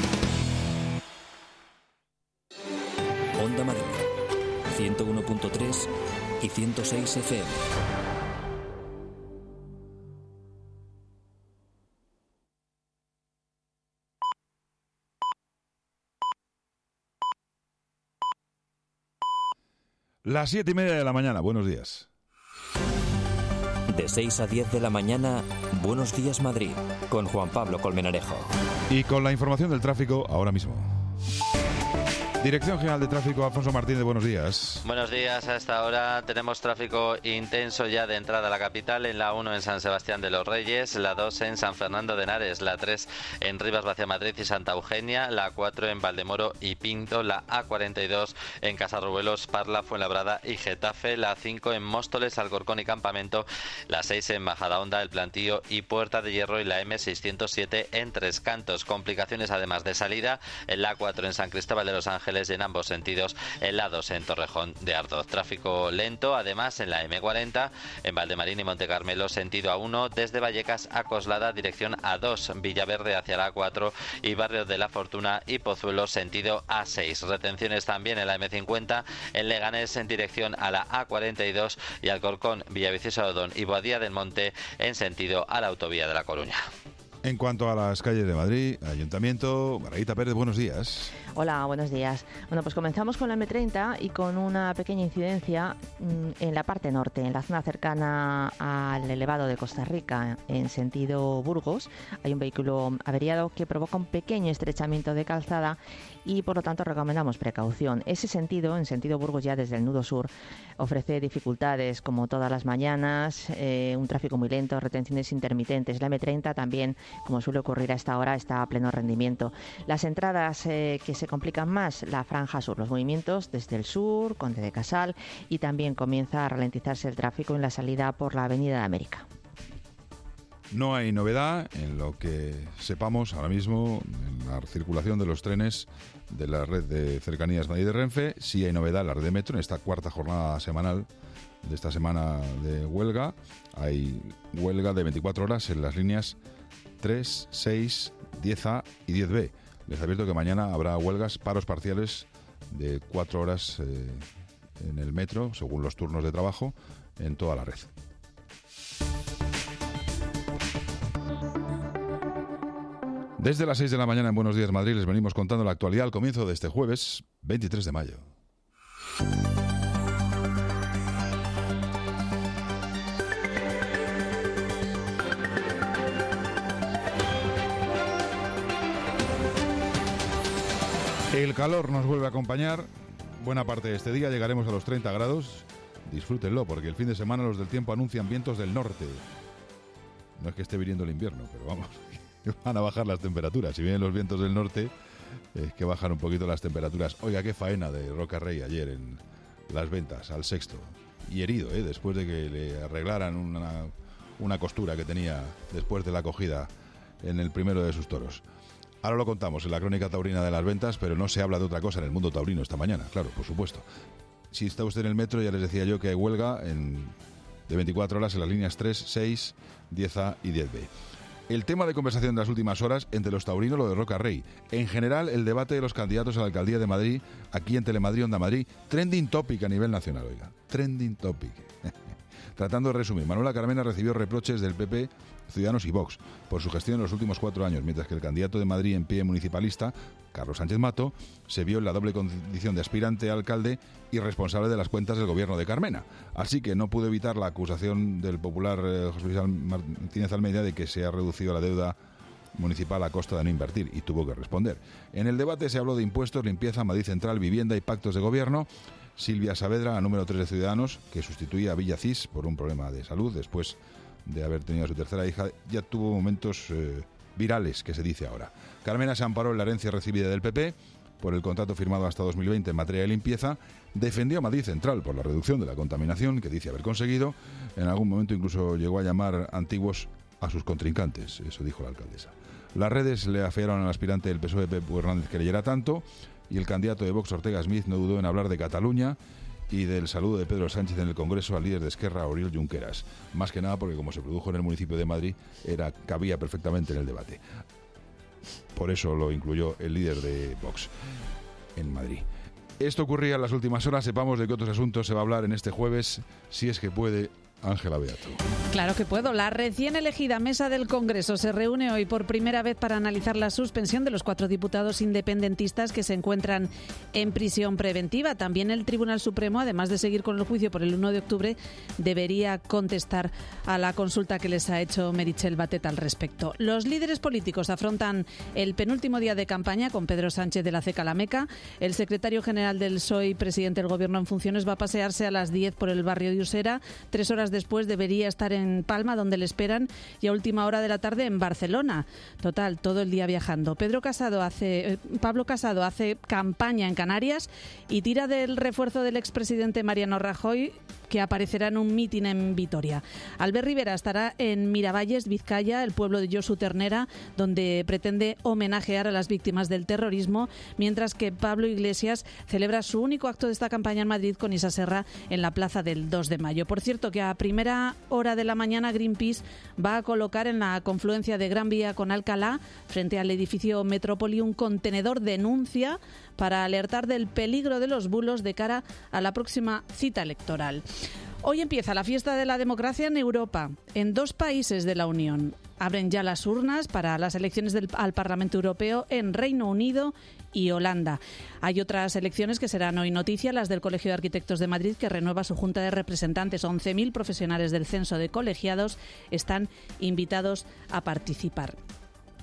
Onda Madrid, 101.3 y 106 FM. Las 7:30 de la mañana, buenos días. De 6 a 10 de la mañana, Buenos Días Madrid, con Juan Pablo Colmenarejo. Y con la información del tráfico ahora mismo. Dirección General de Tráfico, Alfonso Martínez, buenos días. Buenos días, a esta hora tenemos tráfico intenso ya de entrada a la capital, en la 1 en San Sebastián de los Reyes, la 2 en San Fernando de Henares, la 3 en Rivas Vacia Madrid y Santa Eugenia, la 4 en Valdemoro y Pinto, la A42 en Casarrubelos, Parla, Fuenlabrada y Getafe, la 5 en Móstoles, Alcorcón y Campamento, la 6 en Majadahonda, El Plantío y Puerta de Hierro y la M607 en Tres Cantos. Complicaciones además de salida en la 4 en San Cristóbal de los Ángeles y en ambos sentidos en la 2 en Torrejón de Ardoz. Tráfico lento además en la M40 en Valdemarín y Montecarmelo sentido A1 desde Vallecas a Coslada dirección A2, Villaverde hacia la A4 y Barrio de la Fortuna y Pozuelo sentido A6. Retenciones también en la M50 en Leganés en dirección a la A42 y Alcorcón, Villaviciosa Odón y Boadía del Monte en sentido a la autovía de La Coruña. En cuanto a las calles de Madrid, Ayuntamiento, Margarita Pérez, buenos días. Hola, buenos días. Bueno, pues comenzamos con la M30 y con una pequeña incidencia en la parte norte, en la zona cercana al elevado de Costa Rica, en sentido Burgos. Hay un vehículo averiado que provoca un pequeño estrechamiento de calzada y por lo tanto recomendamos precaución. Ese sentido, en sentido Burgos ya desde el nudo sur, ofrece dificultades como todas las mañanas, un tráfico muy lento, retenciones intermitentes. La M30 también, como suele ocurrir a esta hora, está a pleno rendimiento. Las entradas que se complican más, la franja sur, los movimientos desde el sur, Conde de Casal, y también comienza a ralentizarse el tráfico en la salida por la Avenida de América. No hay novedad en lo que sepamos ahora mismo en la circulación de los trenes de la red de cercanías Madrid de Renfe. Sí hay novedad en la red de metro en esta cuarta jornada semanal de esta semana de huelga. Hay huelga de 24 horas en las líneas 3, 6, 10A y 10B. Les advierto que mañana habrá huelgas, paros parciales de 4 horas en el metro, según los turnos de trabajo, en toda la red. Desde las 6 de la mañana en Buenos Días Madrid les venimos contando la actualidad al comienzo de este jueves 23 de mayo. El calor nos vuelve a acompañar. Buena parte de este día llegaremos a los 30 grados. Disfrútenlo, porque el fin de semana los del tiempo anuncian vientos del norte. No es que esté viniendo el invierno, pero vamos, van a bajar las temperaturas. Si vienen los vientos del norte, es que bajan un poquito las temperaturas. Oiga, qué faena de Roca Rey ayer en las ventas, al sexto. Y herido, después de que le arreglaran una costura que tenía después de la acogida en el primero de sus toros. Ahora lo contamos en la crónica taurina de las ventas, pero no se habla de otra cosa en el mundo taurino esta mañana, claro, por supuesto. Si está usted en el metro, ya les decía yo que hay huelga de 24 horas en las líneas 3, 6, 10A y 10B. El tema de conversación de las últimas horas entre los taurinos, lo de Roca Rey. En general, el debate de los candidatos a la alcaldía de Madrid, aquí en Telemadrid, Onda Madrid, trending topic a nivel nacional, oiga, trending topic. Tratando de resumir, Manuela Carmena recibió reproches del PP, Ciudadanos y Vox por su gestión en los últimos 4 años, mientras que el candidato de Madrid en pie municipalista, Carlos Sánchez Mato, se vio en la doble condición de aspirante a alcalde y responsable de las cuentas del gobierno de Carmena. Así que no pudo evitar la acusación del popular José Luis Martínez Almeida de que se ha reducido la deuda municipal a costa de no invertir, y tuvo que responder. En el debate se habló de impuestos, limpieza, Madrid Central, vivienda y pactos de gobierno. Silvia Saavedra, la número 3 de Ciudadanos, que sustituía a Villacís por un problema de salud después de haber tenido a su tercera hija, ya tuvo momentos virales, que se dice ahora. Carmena se amparó en la herencia recibida del PP por el contrato firmado hasta 2020 en materia de limpieza, defendió a Madrid Central por la reducción de la contaminación que dice haber conseguido. En algún momento incluso llegó a llamar antiguos a sus contrincantes, eso dijo la alcaldesa. Las redes le afearon al aspirante del PSOE, Pep Hernández, que leyera tanto, y el candidato de Vox, Ortega Smith, no dudó en hablar de Cataluña y del saludo de Pedro Sánchez en el Congreso al líder de Esquerra, Oriol Junqueras. Más que nada porque, como se produjo en el municipio de Madrid, cabía perfectamente en el debate. Por eso lo incluyó el líder de Vox en Madrid. Esto ocurría en las últimas horas. Sepamos de qué otros asuntos se va a hablar en este jueves, si es que puede Ángela Beato. Claro que puedo. La recién elegida mesa del Congreso se reúne hoy por primera vez para analizar la suspensión de los 4 diputados independentistas que se encuentran en prisión preventiva. También el Tribunal Supremo, además de seguir con el juicio por el 1 de octubre, debería contestar a la consulta que les ha hecho Meritxell Batet al respecto. Los líderes políticos afrontan el penúltimo día de campaña con Pedro Sánchez de la CECA La Meca. El secretario general del PSOE y presidente del Gobierno en funciones va a pasearse a las 10 por el barrio de Usera. 3 horas después debería estar en Palma, donde le esperan, y a última hora de la tarde en Barcelona. Total, todo el día viajando. Pablo Casado hace campaña en Canarias y tira del refuerzo del expresidente Mariano Rajoy, que aparecerá en un mitin en Vitoria. Albert Rivera estará en Miravalles, Vizcaya, el pueblo de Josu Ternera, donde pretende homenajear a las víctimas del terrorismo, mientras que Pablo Iglesias celebra su único acto de esta campaña en Madrid con Isa Serra en la plaza del 2 de mayo. Por cierto, que a primera hora de la mañana Greenpeace va a colocar en la confluencia de Gran Vía con Alcalá, frente al edificio Metrópoli, un contenedor denuncia para alertar del peligro de los bulos de cara a la próxima cita electoral. Hoy empieza la fiesta de la democracia en Europa, en 2 países de la Unión. Abren ya las urnas para las elecciones al Parlamento Europeo en Reino Unido y Holanda. Hay otras elecciones que serán hoy noticia, las del Colegio de Arquitectos de Madrid, que renueva su Junta de Representantes. 11.000 profesionales del censo de colegiados están invitados a participar.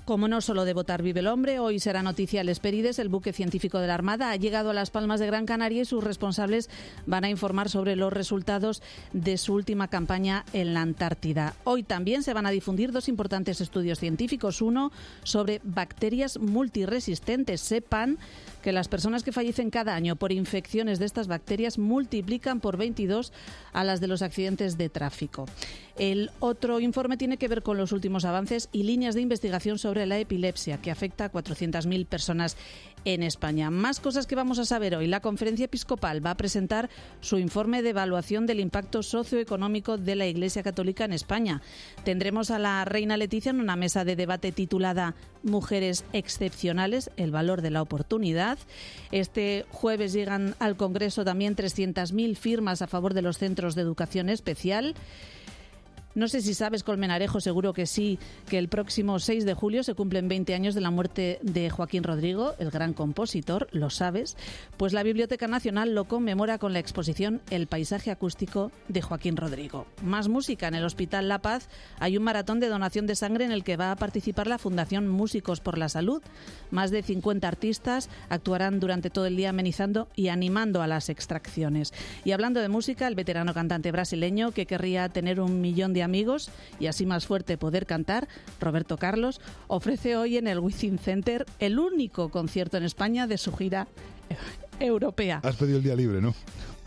Como no solo de votar vive el hombre, hoy será noticia el Hespérides, el buque científico de la Armada. Ha llegado a Las Palmas de Gran Canaria y sus responsables van a informar sobre los resultados de su última campaña en la Antártida. Hoy también se van a difundir 2 importantes estudios científicos. Uno sobre bacterias multiresistentes. Sepan que las personas que fallecen cada año por infecciones de estas bacterias multiplican por 22 a las de los accidentes de tráfico. El otro informe tiene que ver con los últimos avances y líneas de investigación sobre la epilepsia, que afecta a 400.000 personas en España. Más cosas que vamos a saber hoy. La Conferencia Episcopal va a presentar su informe de evaluación del impacto socioeconómico de la Iglesia Católica en España. Tendremos a la Reina Leticia en una mesa de debate titulada Mujeres excepcionales, el valor de la oportunidad. Este jueves llegan al Congreso también 300.000 firmas a favor de los centros de educación especial. No sé si sabes, Colmenarejo, seguro que sí, que el próximo 6 de julio se cumplen 20 años de la muerte de Joaquín Rodrigo, el gran compositor, ¿lo sabes? Pues la Biblioteca Nacional lo conmemora con la exposición El paisaje acústico de Joaquín Rodrigo. Más música. En el Hospital La Paz hay un maratón de donación de sangre en el que va a participar la Fundación Músicos por la Salud. Más de 50 artistas actuarán durante todo el día amenizando y animando a las extracciones. Y hablando de música, el veterano cantante brasileño que querría tener 1 millón de amigos y así más fuerte poder cantar, Roberto Carlos, ofrece hoy en el Wizzing Center el único concierto en España de su gira europea. Has pedido el día libre, ¿no?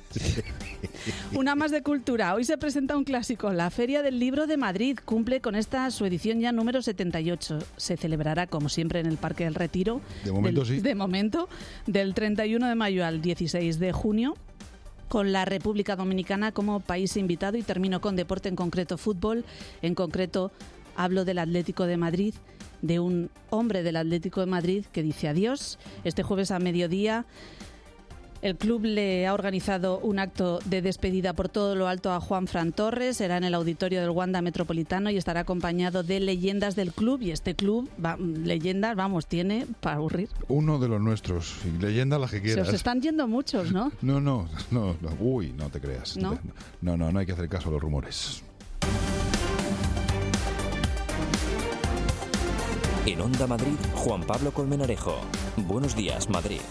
Una más de cultura. Hoy se presenta un clásico. La Feria del Libro de Madrid cumple con esta su edición ya número 78. Se celebrará, como siempre, en el Parque del Retiro. De momento sí. De momento, del 31 de mayo al 16 de junio. Con la República Dominicana como país invitado, y termino con deporte, en concreto fútbol. En concreto hablo del Atlético de Madrid, de un hombre del Atlético de Madrid que dice adiós. Este jueves a mediodía el club le ha organizado un acto de despedida por todo lo alto a Juanfran Torres. Será en el auditorio del Wanda Metropolitano y estará acompañado de leyendas del club. Y este club, leyendas, vamos, tiene para aburrir. Uno de los nuestros. Y leyendas las que quieras. Se os están yendo muchos, ¿no? No. Uy, no te creas. ¿No? No hay que hacer caso a los rumores. En Onda Madrid, Juan Pablo Colmenarejo. Buenos días, Madrid.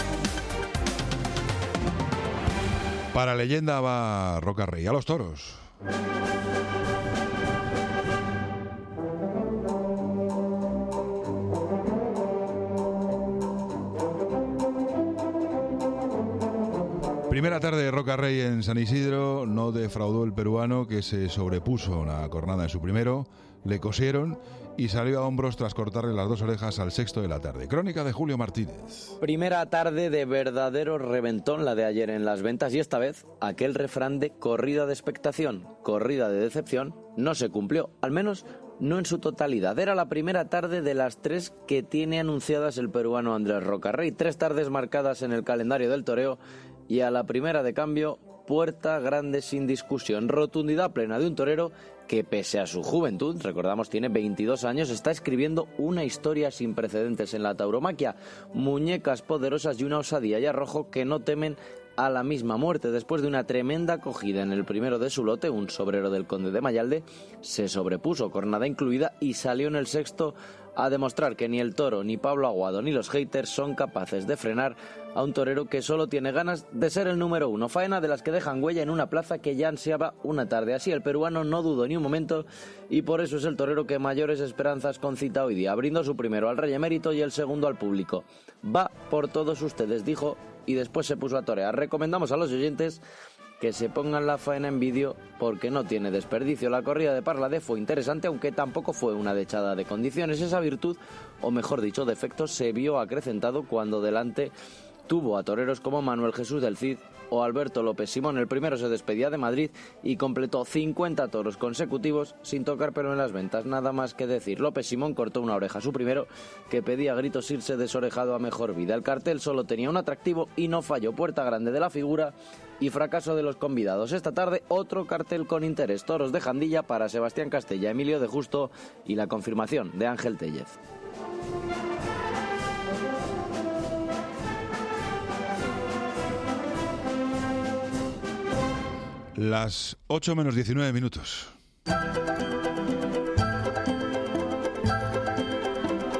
Para leyenda va Roca Rey. A los toros. Primera tarde de Roca Rey en San Isidro. No defraudó el peruano, que se sobrepuso una cornada en su primero. Le cosieron y salió a hombros tras cortarle las 2 orejas al sexto de la tarde. Crónica de Julio Martínez. Primera tarde de verdadero reventón la de ayer en las ventas, y esta vez aquel refrán de corrida de expectación, corrida de decepción, no se cumplió, al menos no en su totalidad. Era la primera tarde de las 3 que tiene anunciadas el peruano Andrés Roca Rey. 3 tardes marcadas en el calendario del toreo, y a la primera de cambio, puerta grande sin discusión. Rotundidad plena de un torero que, pese a su juventud, recordamos tiene 22 años, está escribiendo una historia sin precedentes en la tauromaquia. Muñecas poderosas y una osadía y arrojo que no temen a la misma muerte. Después de una tremenda acogida en el primero de su lote, un sobrero del Conde de Mayalde, se sobrepuso, cornada incluida, y salió en el sexto a demostrar que ni el toro, ni Pablo Aguado, ni los haters son capaces de frenar a un torero que solo tiene ganas de ser el número 1. Faena de las que dejan huella en una plaza que ya ansiaba una tarde así. El peruano no dudó ni un momento, y por eso es el torero que mayores esperanzas concita hoy día. Brindó su primero al Rey Emérito y el segundo al público. Va por todos ustedes, dijo, y después se puso a torear. Recomendamos a los oyentes que se pongan la faena en vídeo porque no tiene desperdicio. La corrida de Parladé fue interesante, aunque tampoco fue una dechada de condiciones. Esa virtud, o mejor dicho, defecto, se vio acrecentado cuando delante tuvo a toreros como Manuel Jesús del Cid o Alberto López Simón. El primero se despedía de Madrid y completó 50 toros consecutivos sin tocar pelo en las ventas. Nada más que decir. López Simón cortó una oreja a su primero, que pedía a gritos irse desorejado a mejor vida. El cartel solo tenía un atractivo y no falló. Puerta grande de la figura y fracaso de los convidados. Esta tarde otro cartel con interés. Toros de Jandilla para Sebastián Castella, Emilio de Justo y la confirmación de Ángel Tellez. Las 8 menos 19 minutos.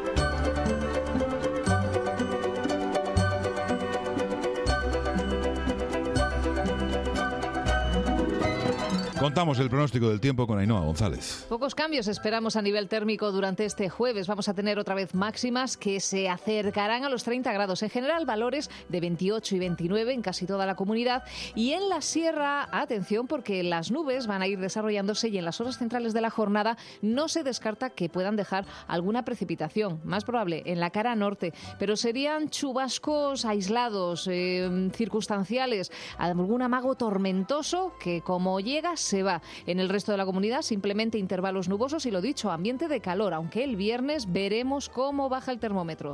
Contamos el pronóstico del tiempo con Ainhoa González. Pocos cambios esperamos a nivel térmico durante este jueves. Vamos a tener otra vez máximas que se acercarán a los 30 grados. En general, valores de 28 y 29 en casi toda la comunidad. Y en la sierra, atención, porque las nubes van a ir desarrollándose y en las horas centrales de la jornada no se descarta que puedan dejar alguna precipitación. Más probable en la cara norte, pero serían chubascos aislados, circunstanciales, algún amago tormentoso que como llega se va. En el resto de la comunidad simplemente intervalos nubosos y lo dicho, ambiente de calor, aunque el viernes veremos cómo baja el termómetro.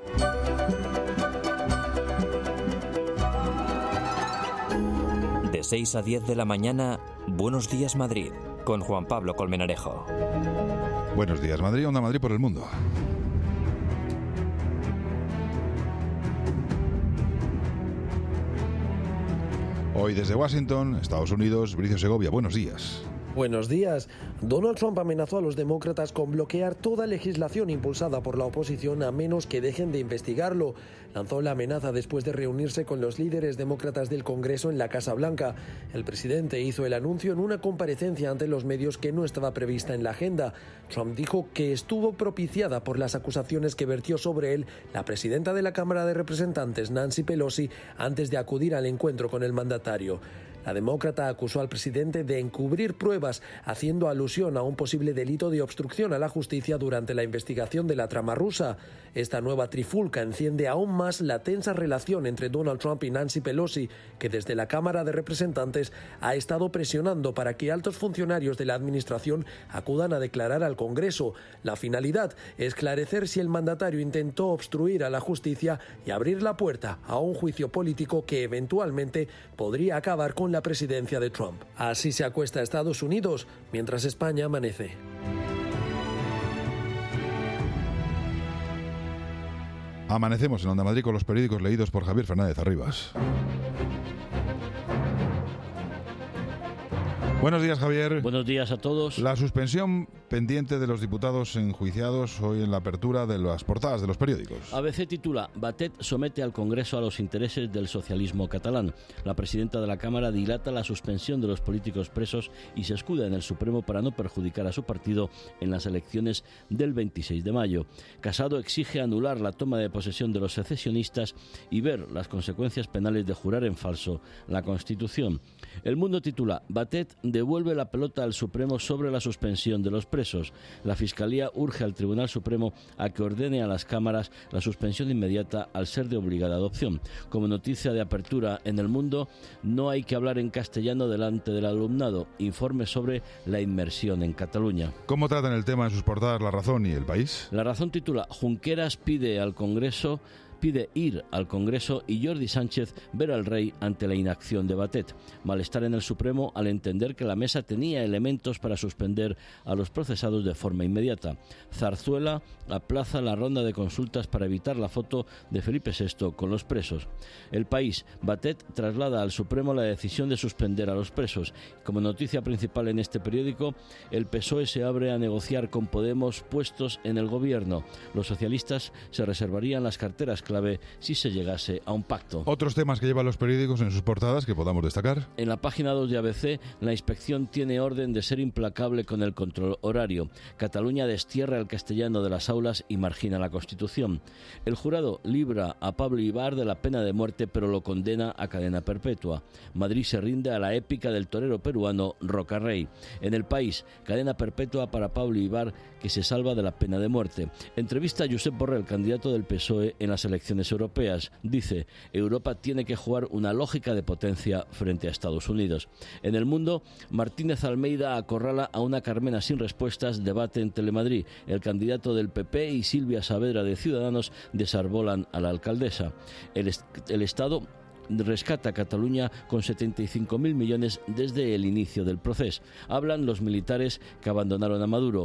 De 6 a 10 de la mañana, Buenos Días Madrid, con Juan Pablo Colmenarejo. Buenos días Madrid, Onda Madrid por el mundo. Hoy desde Washington, Estados Unidos, Bricio Segovia, buenos días. Buenos días. Donald Trump amenazó a los demócratas con bloquear toda legislación impulsada por la oposición a menos que dejen de investigarlo. Lanzó la amenaza después de reunirse con los líderes demócratas del Congreso en la Casa Blanca. El presidente hizo el anuncio en una comparecencia ante los medios que no estaba prevista en la agenda. Trump dijo que estuvo propiciada por las acusaciones que vertió sobre él la presidenta de la Cámara de Representantes, Nancy Pelosi, antes de acudir al encuentro con el mandatario. La demócrata acusó al presidente de encubrir pruebas, haciendo alusión a un posible delito de obstrucción a la justicia durante la investigación de la trama rusa. Esta nueva trifulca enciende aún más la tensa relación entre Donald Trump y Nancy Pelosi, que desde la Cámara de Representantes ha estado presionando para que altos funcionarios de la administración acudan a declarar al Congreso. La finalidad es esclarecer si el mandatario intentó obstruir a la justicia y abrir la puerta a un juicio político que eventualmente podría acabar con la presidencia de Trump. Así se acuesta Estados Unidos, mientras España amanece. Amanecemos en Onda Madrid con los periódicos leídos por Javier Fernández Arribas. Buenos días, Javier. Buenos días a todos. La suspensión pendiente de los diputados enjuiciados hoy en la apertura de las portadas de los periódicos. ABC titula: Batet somete al Congreso a los intereses del socialismo catalán. La presidenta de la Cámara dilata la suspensión de los políticos presos y se escuda en el Supremo para no perjudicar a su partido en las elecciones del 26 de mayo. Casado exige anular la toma de posesión de los secesionistas y ver las consecuencias penales de jurar en falso la Constitución. El Mundo titula: Batet devuelve la pelota al Supremo sobre la suspensión de los presos. La Fiscalía urge al Tribunal Supremo a que ordene a las cámaras la suspensión inmediata al ser de obligada adopción. Como noticia de apertura en El Mundo, no hay que hablar en castellano delante del alumnado. Informe sobre la inmersión en Cataluña. ¿Cómo tratan el tema en sus portadas La Razón y El País? La Razón titula: Junqueras pide ir al Congreso y Jordi Sánchez ver al rey ante la inacción de Batet. Malestar en el Supremo al entender que la mesa tenía elementos para suspender a los procesados de forma inmediata. Zarzuela aplaza la ronda de consultas para evitar la foto de Felipe VI con los presos. El País: Batet traslada al Supremo la decisión de suspender a los presos. Como noticia principal en este periódico, el PSOE se abre a negociar con Podemos puestos en el gobierno. Los socialistas se reservarían las carteras clave si se llegase a un pacto. Otros temas que llevan los periódicos en sus portadas que podamos destacar. En la página 2 de ABC, la inspección tiene orden de ser implacable con el control horario. Cataluña destierra el castellano de las aulas y margina la Constitución. El jurado libra a Pablo Ibar de la pena de muerte, pero lo condena a cadena perpetua. Madrid se rinde a la épica del torero peruano Roca Rey. En El País, cadena perpetua para Pablo Ibar, que se salva de la pena de muerte. Entrevista a Josep Borrell, candidato del PSOE en las elecciones europeas. Dice: Europa tiene que jugar una lógica de potencia frente a Estados Unidos. En El Mundo, Martínez Almeida acorrala a una Carmena sin respuestas, debate en Telemadrid. El candidato del PP y Silvia Saavedra de Ciudadanos desarbolan a la alcaldesa. El Estado rescata a Cataluña con 75.000 millones desde el inicio del proceso. Hablan los militares que abandonaron a Maduro.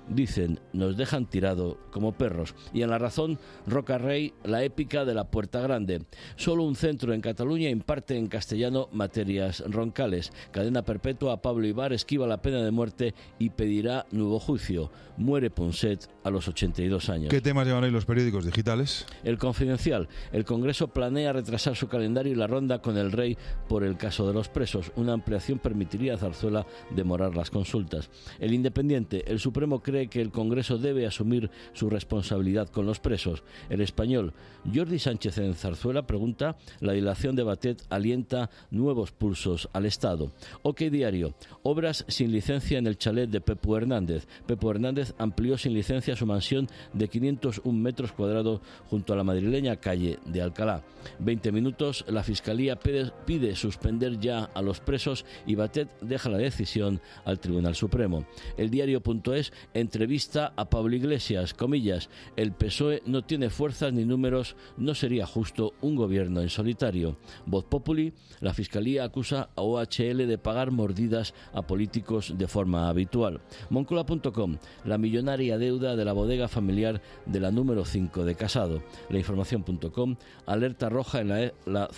Dicen, nos dejan tirado como perros. Y en La Razón, Roca Rey, la épica de la Puerta Grande. Solo un centro en Cataluña imparte en castellano materias roncales. Cadena perpetua a Pablo Ibar, esquiva la pena de muerte y pedirá nuevo juicio. Muere Ponset a los 82 años. ¿Qué temas llevan hoy los periódicos digitales? El Confidencial. El Congreso planea retrasar su calendario y la ronda con el Rey por el caso de los presos. Una ampliación permitiría a Zarzuela demorar las consultas. El Independiente. El Supremo cree que el Congreso debe asumir su responsabilidad con los presos. El Español. Jordi Sánchez en Zarzuela pregunta: la dilación de Batet alienta nuevos pulsos al Estado. OK Diario. Obras sin licencia en el chalet de Pepu Hernández. Pepu Hernández amplió sin licencia su mansión de 501 metros cuadrados junto a la madrileña calle de Alcalá. 20 minutos. La Fiscalía pide suspender ya a los presos y Batet deja la decisión al Tribunal Supremo. El Diario.es entrevista a Pablo Iglesias, comillas: el PSOE no tiene fuerzas ni números, no sería justo un gobierno en solitario. Voz Populi. La Fiscalía acusa a OHL de pagar mordidas a políticos de forma habitual. Moncloa.com. La millonaria deuda de la bodega familiar de la número 5 de Casado. Lainformación.com. Alerta roja en la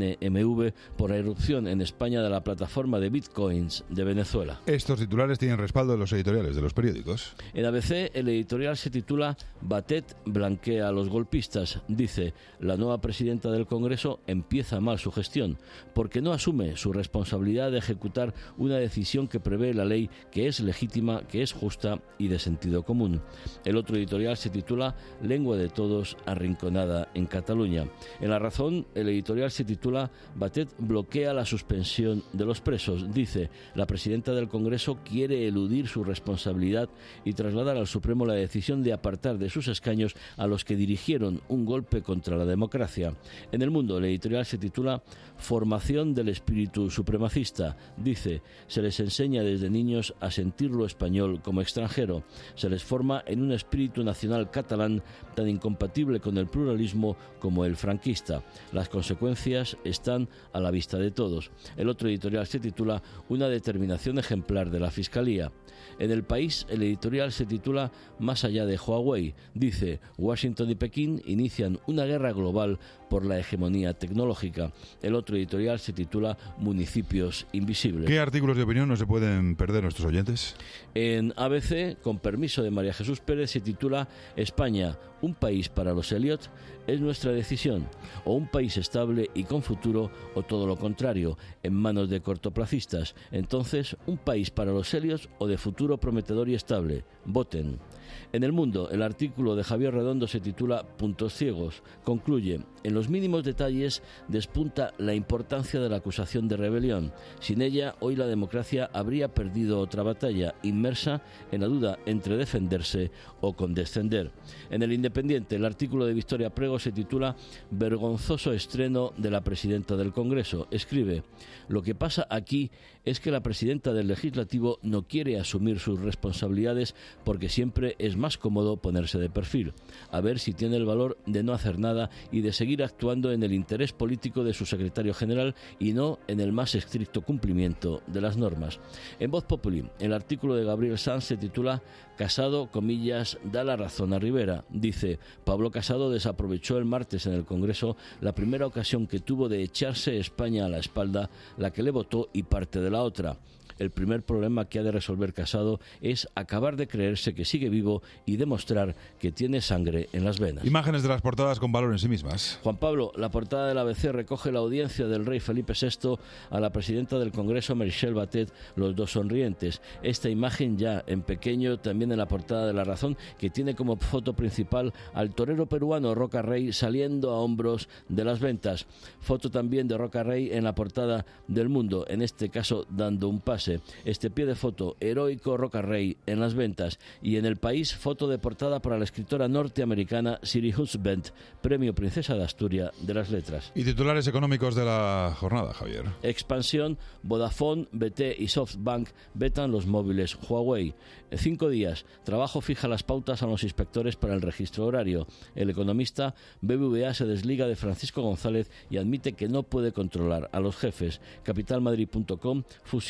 CNMV por la irrupción en España de la plataforma de bitcoins de Venezuela. Estos titulares tienen respaldo de los editoriales de los periódicos. En ABC, el editorial se titula Batet blanquea a los golpistas. Dice, la nueva presidenta del Congreso empieza mal su gestión, porque no asume su responsabilidad de ejecutar una decisión que prevé la ley, que es legítima, que es justa y de sentido común. El otro editorial se titula Lengua de todos arrinconada en Cataluña. En La Razón, el editorial se titula Batet bloquea la suspensión de los presos. Dice, la presidenta del Congreso quiere eludir su responsabilidad y trasladar al Supremo la decisión de apartar de sus escaños a los que dirigieron un golpe contra la democracia. En El Mundo, el editorial se titula Formación del espíritu supremacista. Dice, se les enseña desde niños a sentir lo español como extranjero. Se les forma en un espíritu nacional catalán tan incompatible con el pluralismo como el franquista. Las consecuencias están a la vista de todos. El otro editorial se titula Una determinación ejemplar de la Fiscalía. En El País, el editorial se titula Más allá de Huawei. Dice, Washington y Pekín inician una guerra global por la hegemonía tecnológica. El otro editorial se titula Municipios invisibles. ¿Qué artículos de opinión no se pueden perder nuestros oyentes? En ABC, con permiso de María Jesús Pérez, se titula España, un país para los Elliot, es nuestra decisión, o un país estable y con futuro, o todo lo contrario, en manos de cortoplacistas. Entonces, un país para los Elliot o de futuro prometedor y estable. Voten. En El Mundo, el artículo de Javier Redondo se titula Puntos ciegos. Concluye, en los mínimos detalles despunta la importancia de la acusación de rebelión. Sin ella, hoy la democracia habría perdido otra batalla, inmersa en la duda entre defenderse o condescender. En El Independiente, el artículo de Victoria Prego se titula Vergonzoso estreno de la presidenta del Congreso. Escribe, lo que pasa aquí es que la presidenta del Legislativo no quiere asumir sus responsabilidades porque siempre es más cómodo ponerse de perfil, a ver si tiene el valor de no hacer nada y de seguir actuando en el interés político de su secretario general y no en el más estricto cumplimiento de las normas. En Voz Populi, el artículo de Gabriel Sanz se titula Casado, comillas, da la razón a Rivera. Dice, Pablo Casado desaprovechó el martes en el Congreso la primera ocasión que tuvo de echarse España a la espalda, la que le votó y parte de la otra. El primer problema que ha de resolver Casado es acabar de creerse que sigue vivo y demostrar que tiene sangre en las venas. Imágenes de las portadas con valor en sí mismas. Juan Pablo, la portada del ABC recoge la audiencia del rey Felipe VI a la presidenta del Congreso, Michelle Batet, los dos sonrientes. Esta imagen ya en pequeño también en la portada de La Razón, que tiene como foto principal al torero peruano Roca Rey saliendo a hombros de las ventas. Foto también de Roca Rey en la portada del Mundo, en este caso dando un pase. Este pie de foto, heroico Roca Rey en las ventas. Y en El País, foto de portada para la escritora norteamericana Siri Husband, premio Princesa de Asturias de las Letras. Y titulares económicos de la jornada, Javier. Expansión, Vodafone, BT y SoftBank vetan los móviles Huawei. 5 días, Trabajo fija las pautas a los inspectores para el registro horario. El Economista, BBVA se desliga de Francisco González y admite que no puede controlar a los jefes. Capitalmadrid.com, fusiones,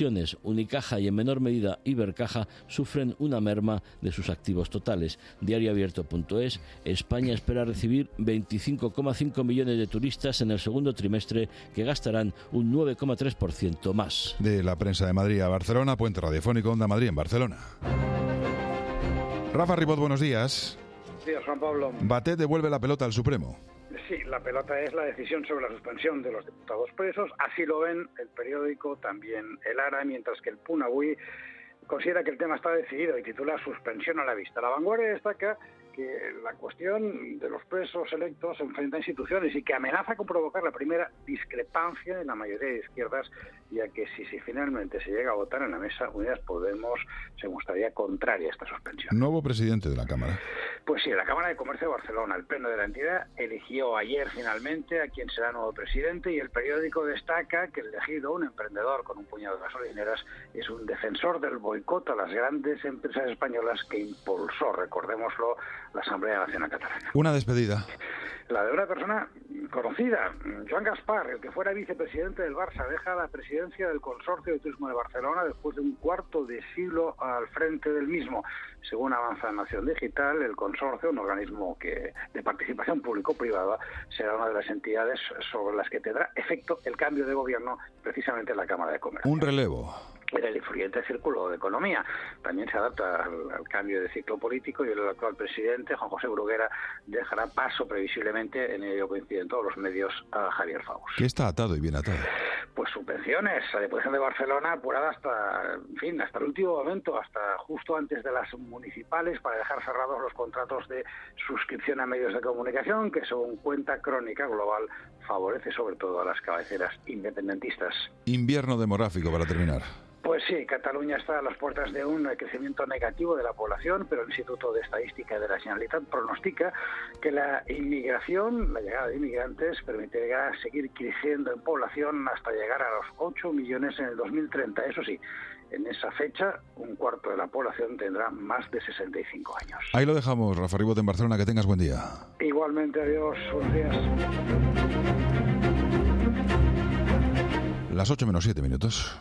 Unicaja y en menor medida Ibercaja sufren una merma de sus activos totales. Diarioabierto.es: España espera recibir 25,5 millones de turistas en el segundo trimestre, que gastarán un 9,3% más. De la prensa de Madrid a Barcelona, puente radiofónico Onda Madrid en Barcelona. Rafa Ribot, buenos días. Buenos días, Juan Pablo. Batet devuelve la pelota al Supremo. Sí, la pelota es la decisión sobre la suspensión de los diputados presos. Así lo ven el periódico, también el Ara, mientras que el Punt Avui considera que el tema está decidido y titula Suspensión a la vista. La Vanguardia destaca que la cuestión de los presos electos enfrenta a instituciones y que amenaza con provocar la primera discrepancia en la mayoría de izquierdas, ya que si finalmente se llega a votar en la mesa, Unidas Podemos se mostraría contraria a esta suspensión. Nuevo presidente de la Cámara. Pues sí, la Cámara de Comercio de Barcelona, el pleno de la entidad, eligió ayer finalmente a quien será nuevo presidente, y el periódico destaca que el elegido, un emprendedor con un puñado de gasolineras, es un defensor del boicot a las grandes empresas españolas que impulsó, recordémoslo, la Asamblea Nacional Catalana. Una despedida. La de una persona conocida, Joan Gaspar, el que fuera vicepresidente del Barça, deja la presidencia del Consorcio de Turismo de Barcelona después de un cuarto de siglo al frente del mismo. Según avanza Nación Digital, el consorcio, un organismo de participación público-privada, será una de las entidades sobre las que tendrá efecto el cambio de gobierno, precisamente en la Cámara de Comercio. Un relevo. En el influyente círculo de economía. También se adapta al cambio de ciclo político, y el actual presidente, Juan José Bruguera, dejará paso previsiblemente, en ello coinciden todos los medios, a Javier Faus. ¿Qué está atado y bien atado? Pues subvenciones. La Diputación de Barcelona apurada hasta el último momento, hasta justo antes de las municipales, para dejar cerrados los contratos de suscripción a medios de comunicación, que según cuenta Crónica Global favorece sobre todo a las cabeceras independentistas. Invierno demográfico, para terminar. Pues sí, Cataluña está a las puertas de un crecimiento negativo de la población, pero el Instituto de Estadística de la Generalitat pronostica que la inmigración, la llegada de inmigrantes, permitirá seguir creciendo en población hasta llegar a los 8 millones en el 2030. Eso sí, en esa fecha, un cuarto de la población tendrá más de 65 años. Ahí lo dejamos, Rafa Ribot en Barcelona. Que tengas buen día. Igualmente, adiós. Buenos días. Las 8 menos 7 minutos.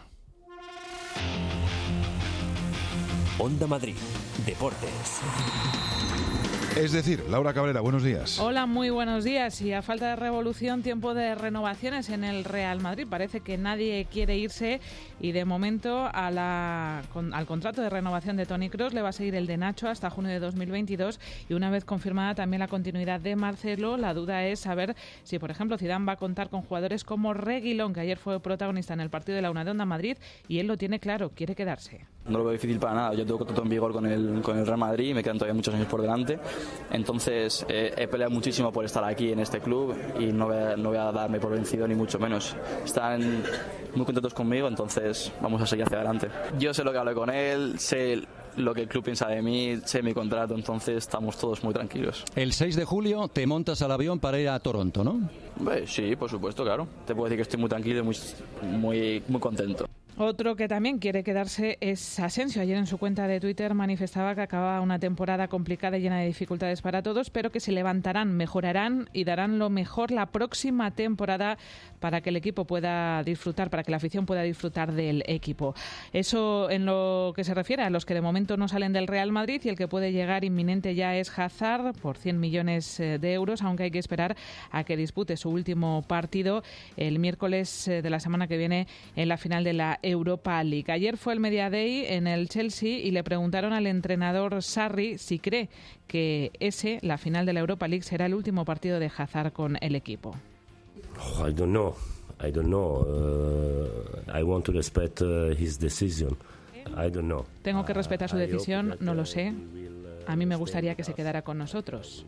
Onda Madrid, Deportes. Es decir, Laura Cabrera, buenos días. Hola, muy buenos días. Y a falta de revolución, tiempo de renovaciones en el Real Madrid. Parece que nadie quiere irse, y de momento al contrato de renovación de Toni Kroos le va a seguir el de Nacho hasta junio de 2022, y una vez confirmada también la continuidad de Marcelo, la duda es saber si, por ejemplo, Zidane va a contar con jugadores como Reguilón, que ayer fue protagonista en el partido de la Una de Onda Madrid, y él lo tiene claro, quiere quedarse. No lo veo difícil para nada. Yo tengo contrato en vigor con el Real Madrid y me quedan todavía muchos años por delante. Entonces he peleado muchísimo por estar aquí en este club y no voy a darme por vencido, ni mucho menos. Están muy contentos conmigo, entonces vamos a seguir hacia adelante. Yo sé lo que hablé con él, sé lo que el club piensa de mí, sé mi contrato, entonces estamos todos muy tranquilos. El 6 de julio te montas al avión para ir a Toronto, ¿no? Sí, por supuesto, claro. Te puedo decir que estoy muy tranquilo y muy contento. Otro que también quiere quedarse es Asensio. Ayer en su cuenta de Twitter manifestaba que acaba una temporada complicada y llena de dificultades para todos, pero que se levantarán, mejorarán y darán lo mejor la próxima temporada para que el equipo pueda disfrutar, para que la afición pueda disfrutar del equipo. Eso en lo que se refiere a los que de momento no salen del Real Madrid, y el que puede llegar inminente ya es Hazard por 100 millones de euros, aunque hay que esperar a que dispute su último partido el miércoles de la semana que viene en la final de la Europa League. Ayer fue el Media Day en el Chelsea y le preguntaron al entrenador Sarri si cree que la final de la Europa League, será el último partido de Hazard con el equipo. I don't know. I want to respect his decision. I don't know. Tengo que respetar su decisión, no lo sé. A mí me gustaría que se quedara con nosotros.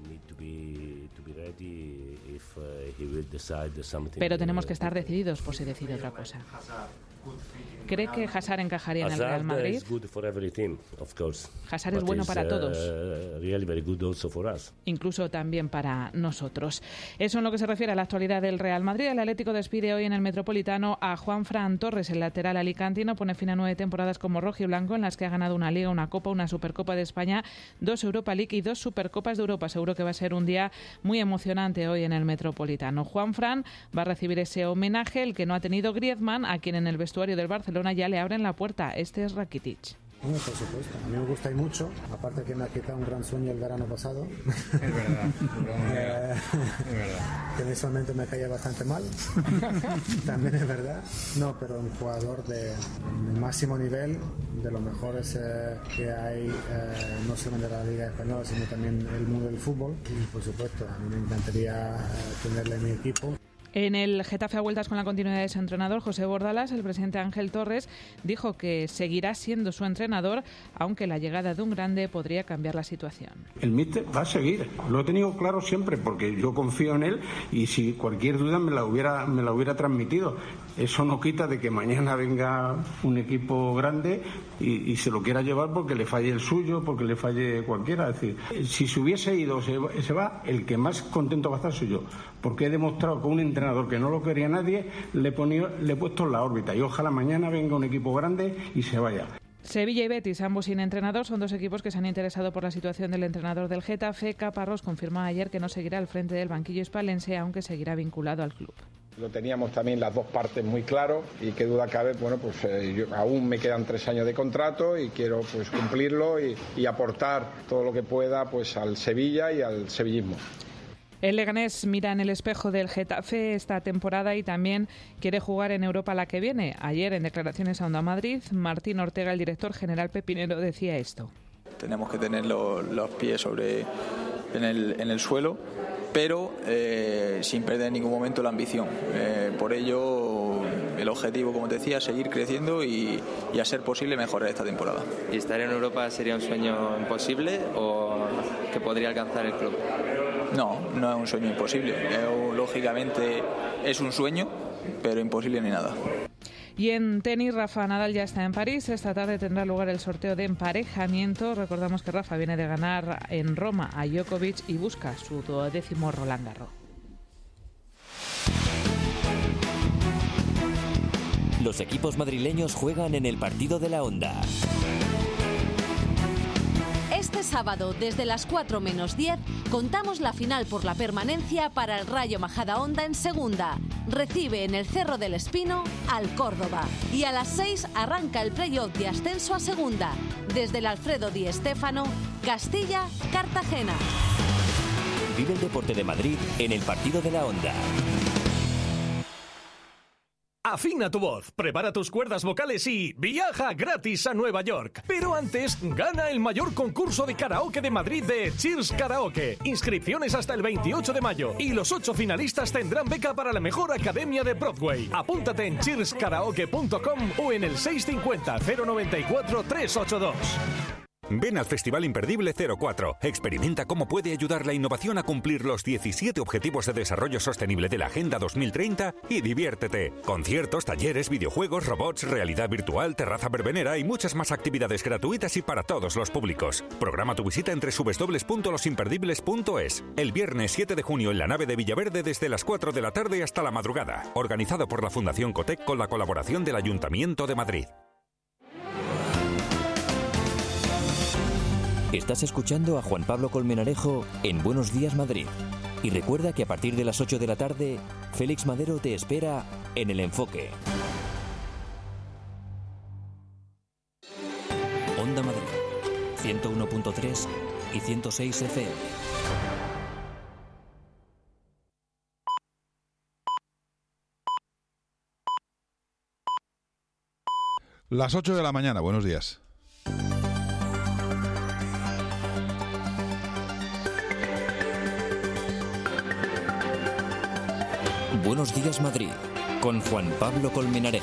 Pero tenemos que estar decididos por si decide otra cosa. ¿Cree que Hazard encajaría en el Real Madrid? Hazard es bueno para todos, incluso también para nosotros. Eso en lo que se refiere a la actualidad del Real Madrid. El Atlético despide hoy en el Metropolitano a Juanfran Torres, el lateral alicantino. Pone fin a 9 temporadas como rojiblanco, en las que ha ganado una Liga, una Copa, una Supercopa de España, 2 Europa League y 2 Supercopas de Europa. Seguro que va a ser un día muy emocionante hoy en el Metropolitano. Juanfran va a recibir ese homenaje, el que no ha tenido Griezmann, a quien en el vestuario vestuario del Barcelona ya le abren la puerta. Este es Rakitic. Bueno, por supuesto, a mí me gustáis mucho, aparte que me ha quitado un gran sueño el verano pasado. Es verdad, es verdad. Que visualmente me caía bastante mal, también es verdad. No, pero un jugador de máximo nivel, de los mejores que hay, no solamente de la Liga Española, sino también el mundo del fútbol. Y por supuesto, a mí me encantaría tenerle en mi equipo. En el Getafe a vueltas con la continuidad de su entrenador, José Bordalas, el presidente Ángel Torres dijo que seguirá siendo su entrenador, aunque la llegada de un grande podría cambiar la situación. El míster va a seguir, lo he tenido claro siempre, porque yo confío en él y si cualquier duda me la hubiera transmitido. Eso no quita de que mañana venga un equipo grande y se lo quiera llevar porque le falle el suyo, porque le falle cualquiera. Es decir, si se hubiese ido, se va, el que más contento va a estar soy yo, porque he demostrado que un entrenador que no lo quería nadie le he puesto en la órbita y ojalá mañana venga un equipo grande y se vaya. Sevilla y Betis, ambos sin entrenador, son dos equipos que se han interesado por la situación del entrenador del Getafe. Caparrós confirmó ayer que no seguirá al frente del banquillo hispalense, aunque seguirá vinculado al club. Lo teníamos también las dos partes muy claro y qué duda cabe, bueno, pues yo, aún me quedan 3 años de contrato y quiero pues cumplirlo y aportar todo lo que pueda pues al Sevilla y al sevillismo. El Leganés mira en el espejo del Getafe esta temporada y también quiere jugar en Europa la que viene. Ayer, en declaraciones a Onda Madrid, Martín Ortega, el director general pepinero, decía esto. Tenemos que tener los pies en el suelo, pero sin perder en ningún momento la ambición. Por ello, el objetivo, como te decía, es seguir creciendo y a ser posible mejorar esta temporada. ¿Y estar en Europa sería un sueño imposible o que podría alcanzar el club? No es un sueño imposible. Lógicamente es un sueño, pero imposible ni nada. Y en tenis, Rafa Nadal ya está en París. Esta tarde tendrá lugar el sorteo de emparejamiento. Recordamos que Rafa viene de ganar en Roma a Djokovic y busca su 12º Roland Garros. Los equipos madrileños juegan en el partido de la Onda. Este sábado, desde las 4 menos 10, contamos la final por la permanencia para el Rayo Majadahonda en segunda. Recibe en el Cerro del Espino al Córdoba. Y a las 6 arranca el playoff de ascenso a segunda. Desde el Alfredo Di Stéfano, Castilla-Cartagena. Vive el deporte de Madrid en el partido de la Onda. Afina tu voz, prepara tus cuerdas vocales y viaja gratis a Nueva York. Pero antes, gana el mayor concurso de karaoke de Madrid de Cheers Karaoke. Inscripciones hasta el 28 de mayo y los 8 finalistas tendrán beca para la mejor academia de Broadway. Apúntate en cheerskaraoke.com o en el 650 094 382. Ven al Festival Imperdible 04. Experimenta cómo puede ayudar la innovación a cumplir los 17 Objetivos de Desarrollo Sostenible de la Agenda 2030 y diviértete. Conciertos, talleres, videojuegos, robots, realidad virtual, terraza verbenera y muchas más actividades gratuitas y para todos los públicos. Programa tu visita en www.losimperdibles.es. El viernes 7 de junio en la nave de Villaverde desde las 4 de la tarde hasta la madrugada. Organizado por la Fundación Cotec con la colaboración del Ayuntamiento de Madrid. Estás escuchando a Juan Pablo Colmenarejo en Buenos Días Madrid. Y recuerda que a partir de las 8 de la tarde, Félix Madero te espera en El Enfoque. Onda Madrid, 101.3 y 106 FM. Las 8 de la mañana, buenos días. Buenos Días Madrid, con Juan Pablo Colmenarejo.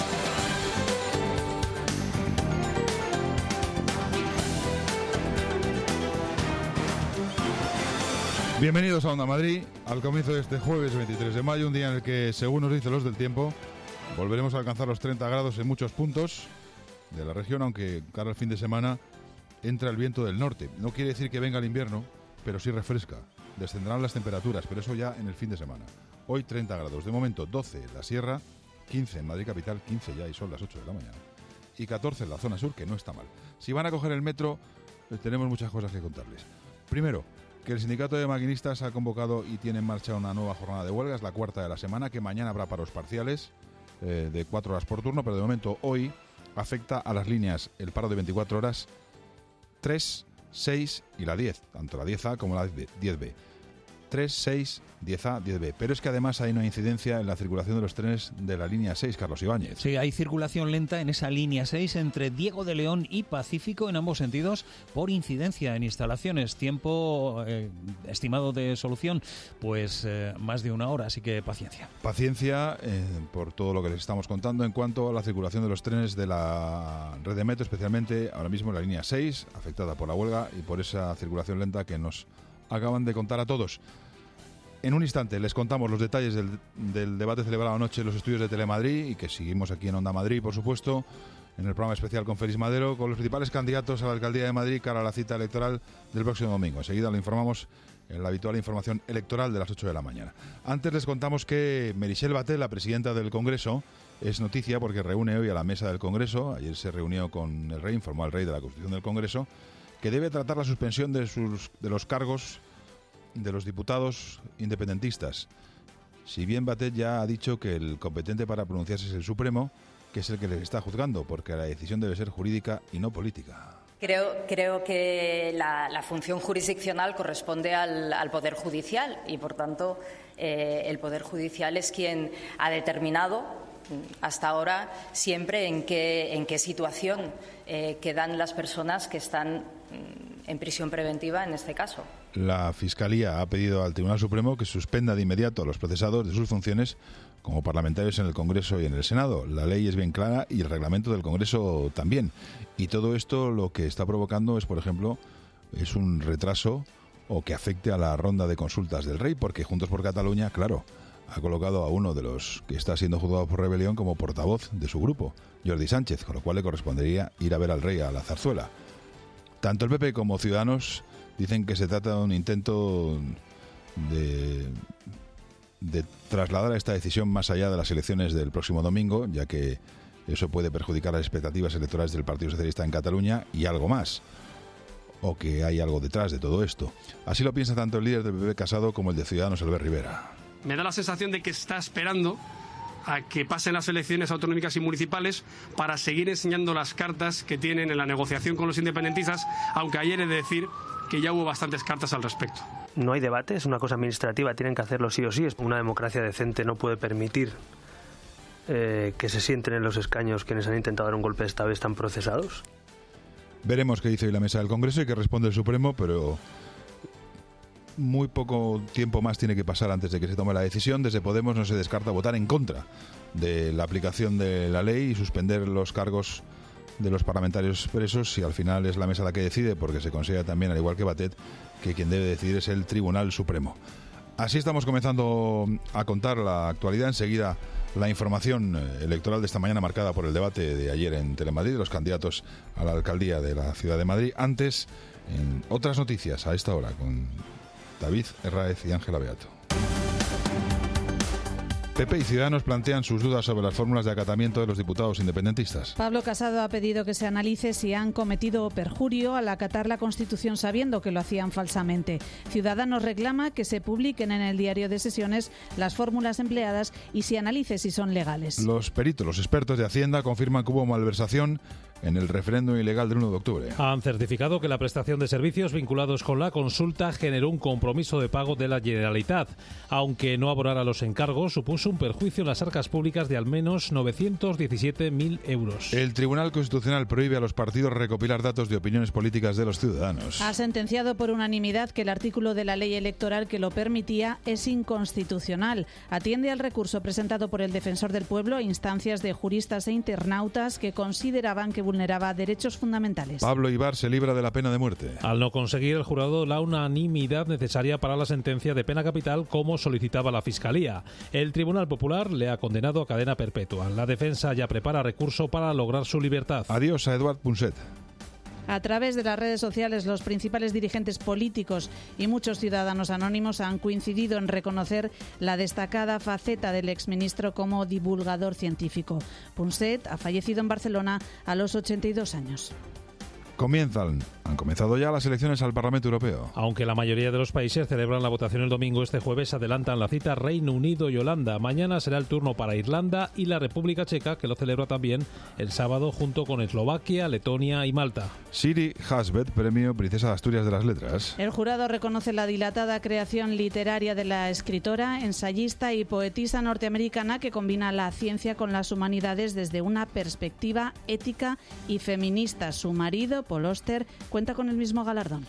Bienvenidos a Onda Madrid, al comienzo de este jueves 23 de mayo, un día en el que, según nos dicen los del tiempo, volveremos a alcanzar los 30 grados en muchos puntos de la región, aunque cara al fin de semana entra el viento del norte. No quiere decir que venga el invierno, pero sí refresca. Descenderán las temperaturas, pero eso ya en el fin de semana. Hoy 30 grados, de momento 12 en la sierra, 15 en Madrid capital, 15 ya y son las 8 de la mañana, y 14 en la zona sur, que no está mal. Si van a coger el metro, tenemos muchas cosas que contarles. Primero, que el sindicato de maquinistas ha convocado y tiene en marcha una nueva jornada de huelga, es la cuarta de la semana, que mañana habrá paros parciales, de 4 horas por turno, pero de momento hoy afecta a las líneas el paro de 24 horas 3, 6 y la 10, tanto la 10A como la 10B. 3, 6, 10A, 10B. Pero es que además hay una incidencia en la circulación de los trenes de la línea 6, Carlos Ibáñez. Sí, hay circulación lenta en esa línea 6 entre Diego de León y Pacífico en ambos sentidos por incidencia en instalaciones. Tiempo estimado de solución, pues más de 1 hora, así que paciencia. Paciencia por todo lo que les estamos contando en cuanto a la circulación de los trenes de la red de metro, especialmente ahora mismo la línea 6, afectada por la huelga y por esa circulación lenta que nos acaban de contar a todos. En un instante les contamos los detalles del debate celebrado anoche en los estudios de Telemadrid y que seguimos aquí en Onda Madrid, por supuesto, en el programa especial con Félix Madero, con los principales candidatos a la alcaldía de Madrid cara a la cita electoral del próximo domingo. Enseguida lo informamos en la habitual información electoral de las 8 de la mañana. Antes les contamos que Meritxell Batet, la presidenta del Congreso, es noticia porque reúne hoy a la mesa del Congreso. Ayer se reunió con el rey, informó al rey de la Constitución del Congreso, que debe tratar la suspensión de los cargos de los diputados independentistas. Si bien Batet ya ha dicho que el competente para pronunciarse es el Supremo, que es el que les está juzgando, porque la decisión debe ser jurídica y no política. Creo que la función jurisdiccional corresponde al Poder Judicial y, por tanto, el Poder Judicial es quien ha determinado hasta ahora siempre en qué situación quedan las personas que están en prisión preventiva en este caso. La Fiscalía ha pedido al Tribunal Supremo que suspenda de inmediato a los procesados de sus funciones como parlamentarios en el Congreso y en el Senado. La ley es bien clara y el reglamento del Congreso también. Y todo esto lo que está provocando es, por ejemplo, es un retraso o que afecte a la ronda de consultas del rey, porque Juntos por Cataluña, claro, ha colocado a uno de los que está siendo juzgado por rebelión como portavoz de su grupo, Jordi Sánchez, con lo cual le correspondería ir a ver al rey a la zarzuela. Tanto el PP como Ciudadanos dicen que se trata de un intento de trasladar esta decisión más allá de las elecciones del próximo domingo, ya que eso puede perjudicar las expectativas electorales del Partido Socialista en Cataluña y algo más, o que hay algo detrás de todo esto. Así lo piensa tanto el líder del PP, Casado, como el de Ciudadanos, Albert Rivera. Me da la sensación de que está esperando a que pasen las elecciones autonómicas y municipales para seguir enseñando las cartas que tienen en la negociación con los independentistas, aunque ayer he de decir que ya hubo bastantes cartas al respecto. No hay debate, es una cosa administrativa, tienen que hacerlo sí o sí. Una democracia decente no puede permitir que se sienten en los escaños quienes han intentado dar un golpe de Estado y están procesados. Veremos qué dice hoy la mesa del Congreso y qué responde el Supremo, pero muy poco tiempo más tiene que pasar antes de que se tome la decisión. Desde Podemos no se descarta votar en contra de la aplicación de la ley y suspender los cargos de los parlamentarios presos, si al final es la mesa la que decide, porque se considera también, al igual que Batet, que quien debe decidir es el Tribunal Supremo. Así estamos comenzando a contar la actualidad. Enseguida la información electoral de esta mañana, marcada por el debate de ayer en Telemadrid de los candidatos a la alcaldía de la ciudad de Madrid. Antes, en otras noticias a esta hora con David Herráez y Ángela Beato. PP y Ciudadanos plantean sus dudas sobre las fórmulas de acatamiento de los diputados independentistas. Pablo Casado ha pedido que se analice si han cometido perjurio al acatar la Constitución sabiendo que lo hacían falsamente. Ciudadanos reclama que se publiquen en el diario de sesiones las fórmulas empleadas y se analice si son legales. Los peritos, los expertos de Hacienda, confirman que hubo malversación en el referéndum ilegal del 1 de octubre. Han certificado que la prestación de servicios vinculados con la consulta generó un compromiso de pago de la Generalitat. Aunque no abonara los encargos, supuso un perjuicio en las arcas públicas de al menos 917.000 euros. El Tribunal Constitucional prohíbe a los partidos recopilar datos de opiniones políticas de los ciudadanos. Ha sentenciado por unanimidad que el artículo de la ley electoral que lo permitía es inconstitucional. Atiende al recurso presentado por el Defensor del Pueblo a instancias de juristas e internautas que consideraban que vulneraba derechos fundamentales. Pablo Ibar se libra de la pena de muerte. Al no conseguir el jurado la unanimidad necesaria para la sentencia de pena capital, como solicitaba la Fiscalía, el Tribunal Popular le ha condenado a cadena perpetua. La defensa ya prepara recurso para lograr su libertad. Adiós a Eduard Punset. A través de las redes sociales, los principales dirigentes políticos y muchos ciudadanos anónimos han coincidido en reconocer la destacada faceta del exministro como divulgador científico. Punset ha fallecido en Barcelona a los 82 años. Han comenzado ya las elecciones al Parlamento Europeo. Aunque la mayoría de los países celebran la votación el domingo, este jueves adelantan la cita Reino Unido y Holanda. Mañana será el turno para Irlanda y la República Checa, que lo celebra también el sábado junto con Eslovaquia, Letonia y Malta. Siri Hasbet, premio Princesa de Asturias de las Letras. El jurado reconoce la dilatada creación literaria de la escritora, ensayista y poetisa norteamericana que combina la ciencia con las humanidades desde una perspectiva ética y feminista. Su marido, Paul Auster, cuenta con el mismo galardón.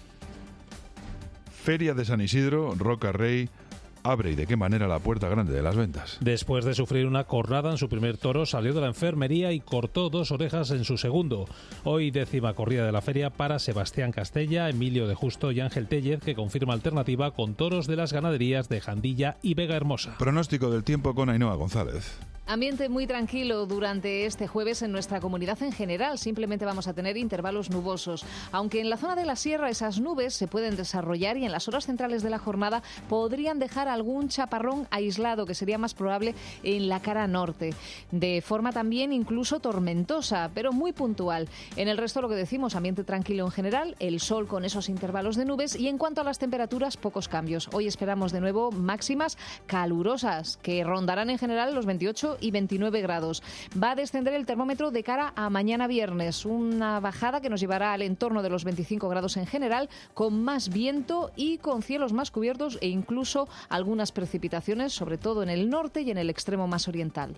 Feria de San Isidro, Roca Rey, abre y de qué manera la puerta grande de las ventas. Después de sufrir una cornada en su primer toro, salió de la enfermería y cortó 2 orejas en su segundo. Hoy 10ª corrida de la feria para Sebastián Castella, Emilio de Justo y Ángel Tellez, que confirma alternativa con toros de las ganaderías de Jandilla y Vega Hermosa. Pronóstico del tiempo con Ainhoa González. Ambiente muy tranquilo durante este jueves en nuestra comunidad en general. Simplemente vamos a tener intervalos nubosos. Aunque en la zona de la sierra esas nubes se pueden desarrollar y en las horas centrales de la jornada podrían dejar algún chaparrón aislado que sería más probable en la cara norte. De forma también incluso tormentosa, pero muy puntual. En el resto lo que decimos, ambiente tranquilo en general, el sol con esos intervalos de nubes y en cuanto a las temperaturas, pocos cambios. Hoy esperamos de nuevo máximas calurosas que rondarán en general los 28 y 29 grados. Va a descender el termómetro de cara a mañana viernes, una bajada que nos llevará al entorno de los 25 grados en general, con más viento y con cielos más cubiertos e incluso algunas precipitaciones, sobre todo en el norte y en el extremo más oriental.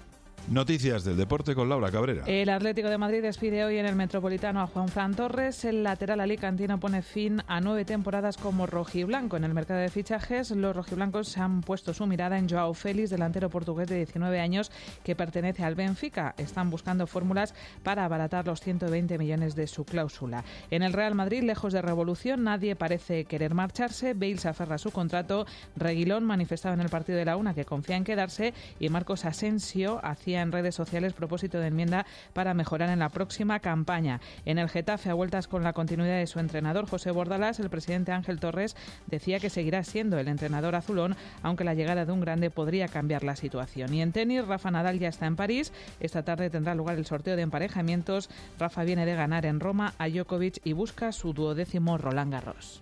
Noticias del deporte con Laura Cabrera. El Atlético de Madrid despide hoy en el Metropolitano a Juanfran Torres. El lateral alicantino pone fin a 9 temporadas como rojiblanco. En el mercado de fichajes, los rojiblancos se han puesto su mirada en Joao Félix, delantero portugués de 19 años que pertenece al Benfica. Están buscando fórmulas para abaratar los 120 millones de su cláusula. En el Real Madrid, lejos de revolución, nadie parece querer marcharse. Bale se aferra a su contrato. Reguilón manifestaba en el partido de la Una que confía en quedarse y Marcos Asensio hacía en redes sociales propósito de enmienda para mejorar en la próxima campaña. En el Getafe, a vueltas con la continuidad de su entrenador José Bordalás, el presidente Ángel Torres decía que seguirá siendo el entrenador azulón, aunque la llegada de un grande podría cambiar la situación. Y en tenis, Rafa Nadal ya está en París. Esta tarde tendrá lugar el sorteo de emparejamientos. Rafa viene de ganar en Roma a Djokovic y busca su 12º Roland Garros.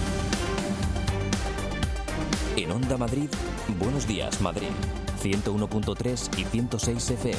En Onda Madrid, Buenos Días Madrid, 101.3 y 106 FM.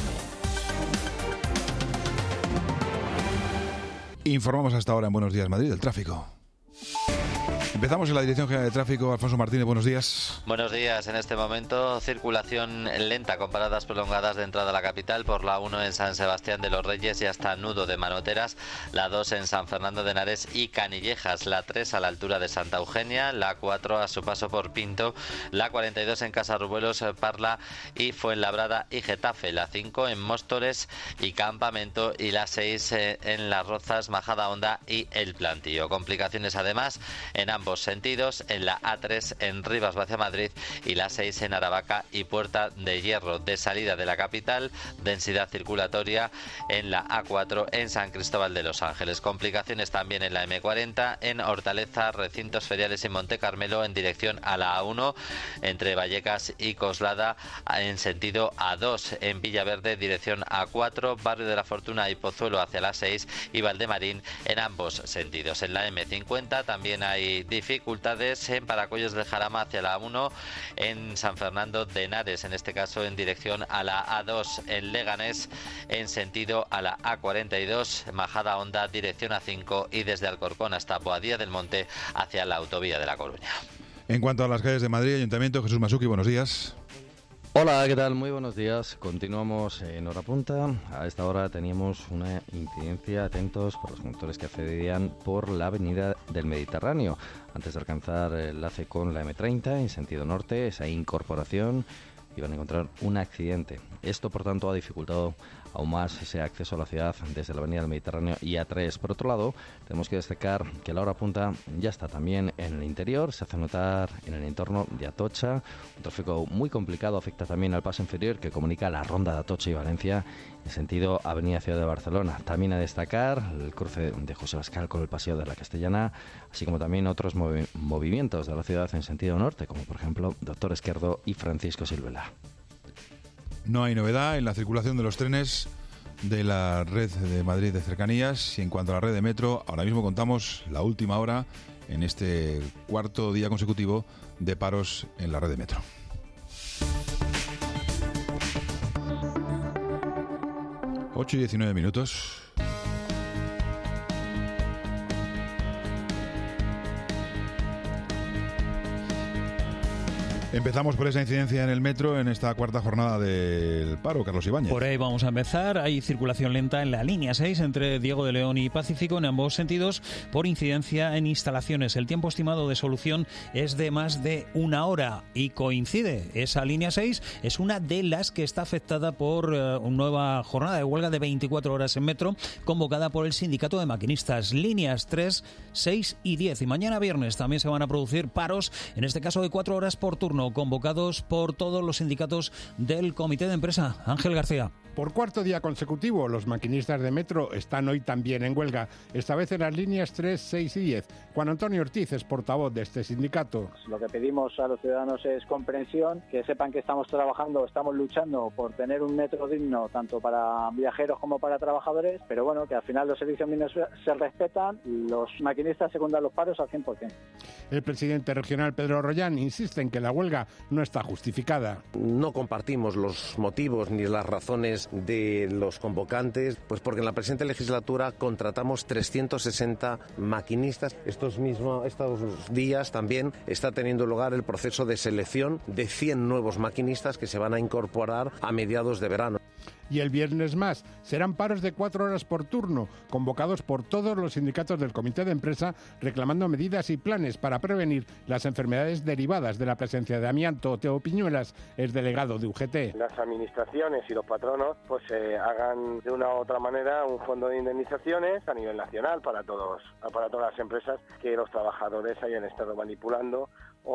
Informamos hasta ahora en Buenos Días Madrid del tráfico. Empezamos en la Dirección General de Tráfico. Alfonso Martínez, buenos días. Buenos días. En este momento, circulación lenta con paradas prolongadas de entrada a la capital por la 1 en San Sebastián de los Reyes y hasta Nudo de Manoteras, la 2 en San Fernando de Henares y Canillejas, la 3 a la altura de Santa Eugenia, la 4 a su paso por Pinto, la 42 en Casarrubuelos, Parla y Fuenlabrada y Getafe, la 5 en Móstoles y Campamento y la 6 en Las Rozas, Majadahonda y El Plantío. Complicaciones además en ambos sentidos, en la A3 en Rivas hacia Madrid y la 6 en Aravaca y Puerta de Hierro. De salida de la capital, densidad circulatoria en la A4 en San Cristóbal de los Ángeles. Complicaciones también en la M40 en Hortaleza, Recintos Feriales y Monte Carmelo en dirección a la A1 entre Vallecas y Coslada en sentido A2 en Villaverde dirección A4, Barrio de la Fortuna y Pozuelo hacia la 6 y Valdemarín en ambos sentidos. En la M50 también hay dificultades en Paracollos del Jarama hacia la A1 en San Fernando de Henares, en este caso en dirección a la A2 en Leganés en sentido a la A42, Majadahonda dirección A5 y desde Alcorcón hasta Boadilla del Monte hacia la autovía de La Coruña. En cuanto a las calles de Madrid, Ayuntamiento, Jesús Masuki, buenos días. Hola, ¿qué tal? Muy buenos días. Continuamos en hora punta. A esta hora teníamos una incidencia, atentos por los conductores que accedían por la avenida del Mediterráneo. Antes de alcanzar el enlace con la M30 en sentido norte, esa incorporación, iban a encontrar un accidente. Esto, por tanto, ha dificultado aún más ese acceso a la ciudad desde la avenida del Mediterráneo y A3. Por otro lado, tenemos que destacar que la hora punta ya está también en el interior, se hace notar en el entorno de Atocha. Un tráfico muy complicado afecta también al paso inferior que comunica la ronda de Atocha y Valencia en sentido Avenida Ciudad de Barcelona. También a destacar el cruce de José Bascal con el Paseo de la Castellana, así como también otros movimientos de la ciudad en sentido norte, como por ejemplo Doctor Esquerdo y Francisco Silvela. No hay novedad en la circulación de los trenes de la red de Madrid de cercanías. Y en cuanto a la red de metro, ahora mismo contamos la última hora en este cuarto día consecutivo de paros en la red de metro. Ocho y 19 minutos. Empezamos por esa incidencia en el metro en esta cuarta jornada del paro, Carlos Ibáñez. Por ahí vamos a empezar. Hay circulación lenta en la línea 6 entre Diego de León y Pacífico en ambos sentidos por incidencia en instalaciones. El tiempo estimado de solución es de más de una hora y coincide. Esa línea 6 es una de las que está afectada por una nueva jornada de huelga de 24 horas en metro convocada por el Sindicato de Maquinistas. Líneas 3, 6 y 10. Y mañana viernes también se van a producir paros, en este caso de 4 horas por turno, convocados por todos los sindicatos del comité de empresa. Ángel García. Por cuarto día consecutivo, los maquinistas de metro están hoy también en huelga, esta vez en las líneas 3, 6 y 10. Juan Antonio Ortiz es portavoz de este sindicato. Lo que pedimos a los ciudadanos es comprensión, que sepan que estamos trabajando, estamos luchando por tener un metro digno tanto para viajeros como para trabajadores, pero bueno, que al final los servicios mínimos se respetan y los maquinistas secundan los paros al 100%. El presidente regional Pedro Rollán insiste en que la huelga no está justificada. No compartimos los motivos ni las razones de los convocantes, pues porque en la presente legislatura contratamos 360 maquinistas. Estos días también está teniendo lugar el proceso de selección de 100 nuevos maquinistas que se van a incorporar a mediados de verano. Y el viernes más serán paros de 4 horas por turno, convocados por todos los sindicatos del comité de empresa, reclamando medidas y planes para prevenir las enfermedades derivadas de la presencia de amianto. Teo Piñuelas es delegado de UGT. Las administraciones y los patronos pues hagan de una u otra manera un fondo de indemnizaciones a nivel nacional para todas las empresas que los trabajadores hayan estado manipulando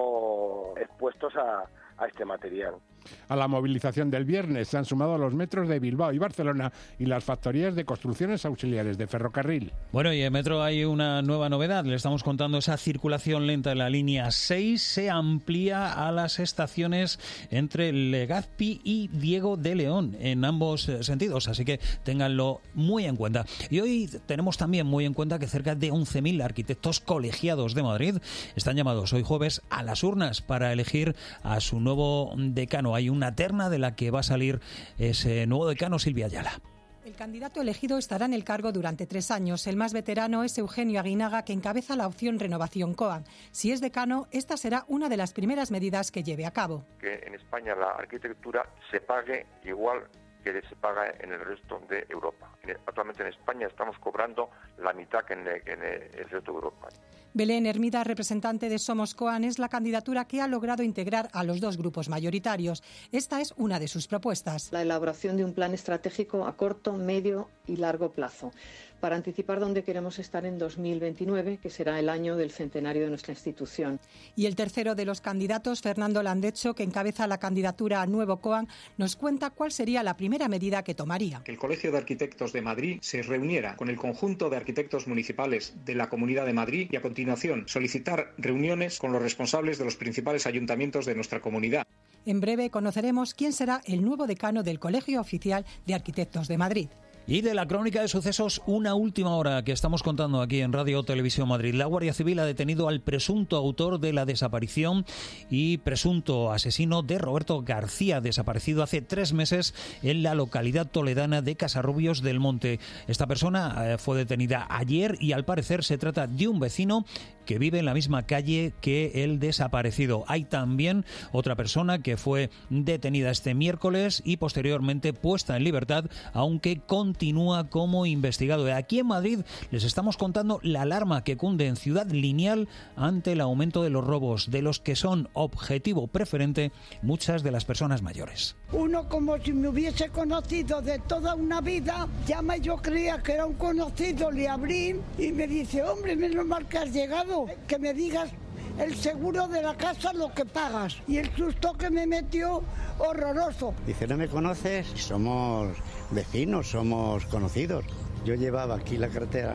o expuestos a este material. A la movilización del viernes se han sumado los metros de Bilbao y Barcelona y las factorías de construcciones auxiliares de ferrocarril. Bueno, y en metro hay una nueva novedad. Le estamos contando esa circulación lenta en la línea 6. Se amplía a las estaciones entre Legazpi y Diego de León en ambos sentidos. Así que ténganlo muy en cuenta. Y hoy tenemos también muy en cuenta que cerca de 11.000 arquitectos colegiados de Madrid están llamados hoy jueves a las urnas para elegir a su nuevo decano. Hay una terna de la que va a salir ese nuevo decano, Silvia Ayala. El candidato elegido estará en el cargo durante 3 años. El más veterano es Eugenio Aguinaga, que encabeza la opción Renovación COAM. Si es decano, esta será una de las primeras medidas que lleve a cabo. Que en España la arquitectura se pague igual que se paga en el resto de Europa. Actualmente en España estamos cobrando la mitad que en el resto de Europa. Belén Hermida, representante de Somos COAM, es la candidatura que ha logrado integrar a los dos grupos mayoritarios. Esta es una de sus propuestas. La elaboración de un plan estratégico a corto, medio y largo plazo, para anticipar dónde queremos estar en 2029, que será el año del centenario de nuestra institución. Y el tercero de los candidatos, Fernando Landecho, que encabeza la candidatura a Nuevo COAM, nos cuenta cuál sería la primera medida que tomaría. Que el Colegio de Arquitectos de Madrid se reuniera con el conjunto de arquitectos municipales de la Comunidad de Madrid y a continuación solicitar reuniones con los responsables de los principales ayuntamientos de nuestra comunidad. En breve conoceremos quién será el nuevo decano del Colegio Oficial de Arquitectos de Madrid. Y de la crónica de sucesos, una última hora que estamos contando aquí en Radio Televisión Madrid. La Guardia Civil ha detenido al presunto autor de la desaparición y presunto asesino de Roberto García, desaparecido hace 3 meses en la localidad toledana de Casarrubios del Monte. Esta persona fue detenida ayer y al parecer se trata de un vecino que vive en la misma calle que el desaparecido. Hay también otra persona que fue detenida este miércoles y posteriormente puesta en libertad, aunque continúa como investigado. Aquí en Madrid les estamos contando la alarma que cunde en Ciudad Lineal ante el aumento de los robos, de los que son objetivo preferente muchas de las personas mayores. Uno como si me hubiese conocido de toda una vida, llama, yo creía que era un conocido, le abrí y me dice, hombre, menos mal que has llegado, que me digas el seguro de la casa, lo que pagas. Y el susto que me metió, horroroso. Dice, ¿no me conoces? Somos vecinos, somos conocidos. Yo llevaba aquí la cartera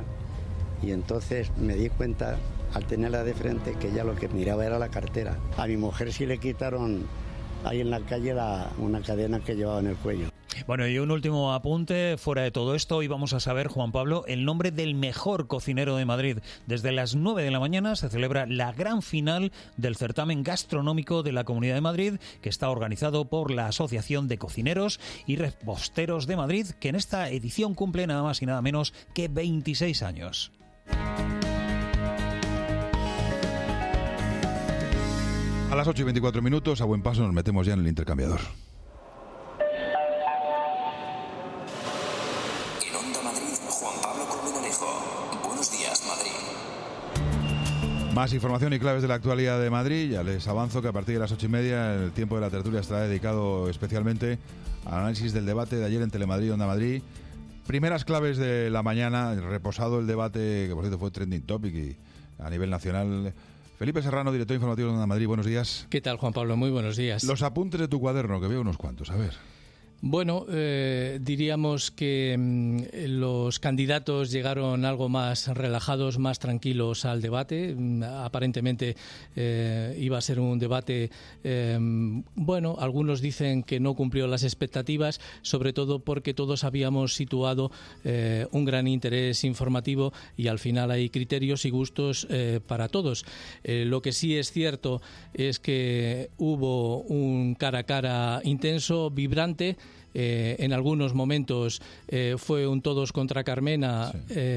y entonces me di cuenta, al tenerla de frente, que ella lo que miraba era la cartera. A mi mujer sí le quitaron ahí en la calle una cadena que llevaba en el cuello. Bueno, y un último apunte, fuera de todo esto, hoy vamos a saber, Juan Pablo, el nombre del mejor cocinero de Madrid. Desde las 9 de la mañana se celebra la gran final del certamen gastronómico de la Comunidad de Madrid, que está organizado por la Asociación de Cocineros y Reposteros de Madrid, que en esta edición cumple nada más y nada menos que 26 años. A las 8:24, a buen paso nos metemos ya en el intercambiador. En Onda Madrid, Juan Pablo Colmenarejo. Buenos días, Madrid. Más información y claves de la actualidad de Madrid. Ya les avanzo que a partir de las 8:30 el tiempo de la tertulia estará dedicado especialmente al análisis del debate de ayer en Telemadrid, Onda Madrid. Primeras claves de la mañana, reposado el debate, que por cierto fue trending topic y a nivel nacional. Felipe Serrano, director informativo de Onda Madrid, buenos días. ¿Qué tal, Juan Pablo? Muy buenos días. Los apuntes de tu cuaderno, que veo unos cuantos, a ver. Bueno, diríamos que los candidatos llegaron algo más relajados, más tranquilos al debate. Aparentemente iba a ser un debate, bueno, algunos dicen que no cumplió las expectativas, sobre todo porque todos habíamos situado un gran interés informativo y al final hay criterios y gustos para todos. Lo que sí es cierto es que hubo un cara a cara intenso, vibrante. En algunos momentos fue un todos contra Carmena,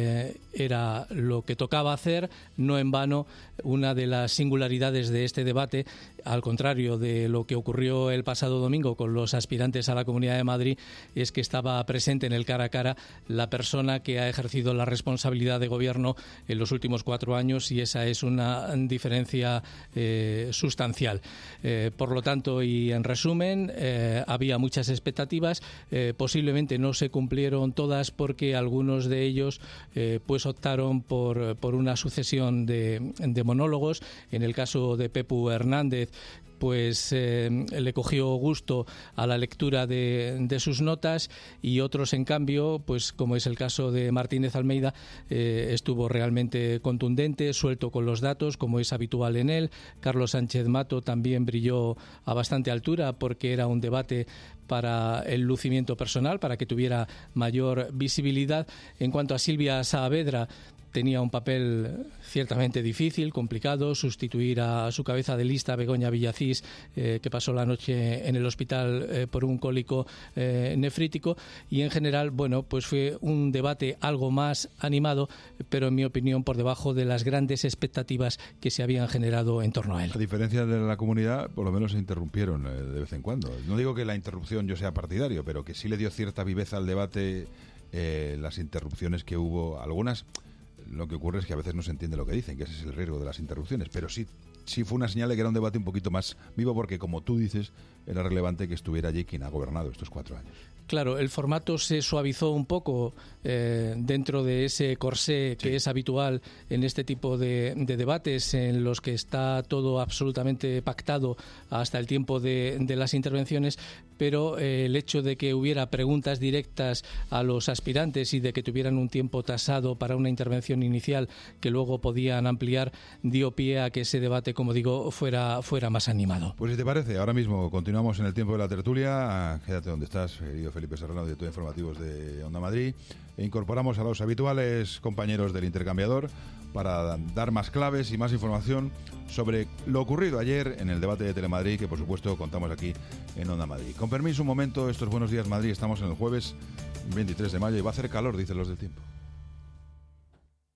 era lo que tocaba hacer, no en vano. Una de las singularidades de este debate, al contrario de lo que ocurrió el pasado domingo con los aspirantes a la Comunidad de Madrid, es que estaba presente en el cara a cara la persona que ha ejercido la responsabilidad de gobierno en los últimos 4 años, y esa es una diferencia sustancial. Por lo tanto, y en resumen, había muchas expectativas. Posiblemente no se cumplieron todas porque algunos de ellos pues optaron por una sucesión de monólogos. En el caso de Pepu Hernández, pues le cogió gusto a la lectura de sus notas, y otros, en cambio, pues como es el caso de Martínez Almeida, estuvo realmente contundente, suelto con los datos, como es habitual en él. Carlos Sánchez Mato también brilló a bastante altura porque era un debate para el lucimiento personal, para que tuviera mayor visibilidad. En cuanto a Silvia Saavedra, tenía un papel ciertamente difícil, complicado, sustituir a su cabeza de lista, Begoña Villacís, que pasó la noche en el hospital por un cólico nefrítico, y en general, bueno, pues fue un debate algo más animado, pero en mi opinión por debajo de las grandes expectativas que se habían generado en torno a él. A diferencia de la comunidad, por lo menos se interrumpieron de vez en cuando. No digo que la interrupción yo sea partidario, pero que sí le dio cierta viveza al debate las interrupciones que hubo, algunas. Lo que ocurre es que a veces no se entiende lo que dicen, que ese es el riesgo de las interrupciones, pero sí fue una señal de que era un debate un poquito más vivo, porque, como tú dices, era relevante que estuviera allí quien ha gobernado estos 4 años. Claro, el formato se suavizó un poco dentro de ese corsé que es habitual en este tipo de debates, en los que está todo absolutamente pactado hasta el tiempo de las intervenciones, pero el hecho de que hubiera preguntas directas a los aspirantes y de que tuvieran un tiempo tasado para una intervención inicial que luego podían ampliar, dio pie a que ese debate, como digo, fuera más animado. Pues si te parece, ahora mismo continuamos en el tiempo de la tertulia. Quédate donde estás, querido Felipe Serrano, director de informativos de Onda Madrid, e incorporamos a los habituales compañeros del intercambiador para dar más claves y más información sobre lo ocurrido ayer en el debate de Telemadrid, que por supuesto contamos aquí en Onda Madrid. Con permiso, un momento, estos Buenos Días Madrid, estamos en el jueves 23 de mayo y va a hacer calor, dicen los del tiempo.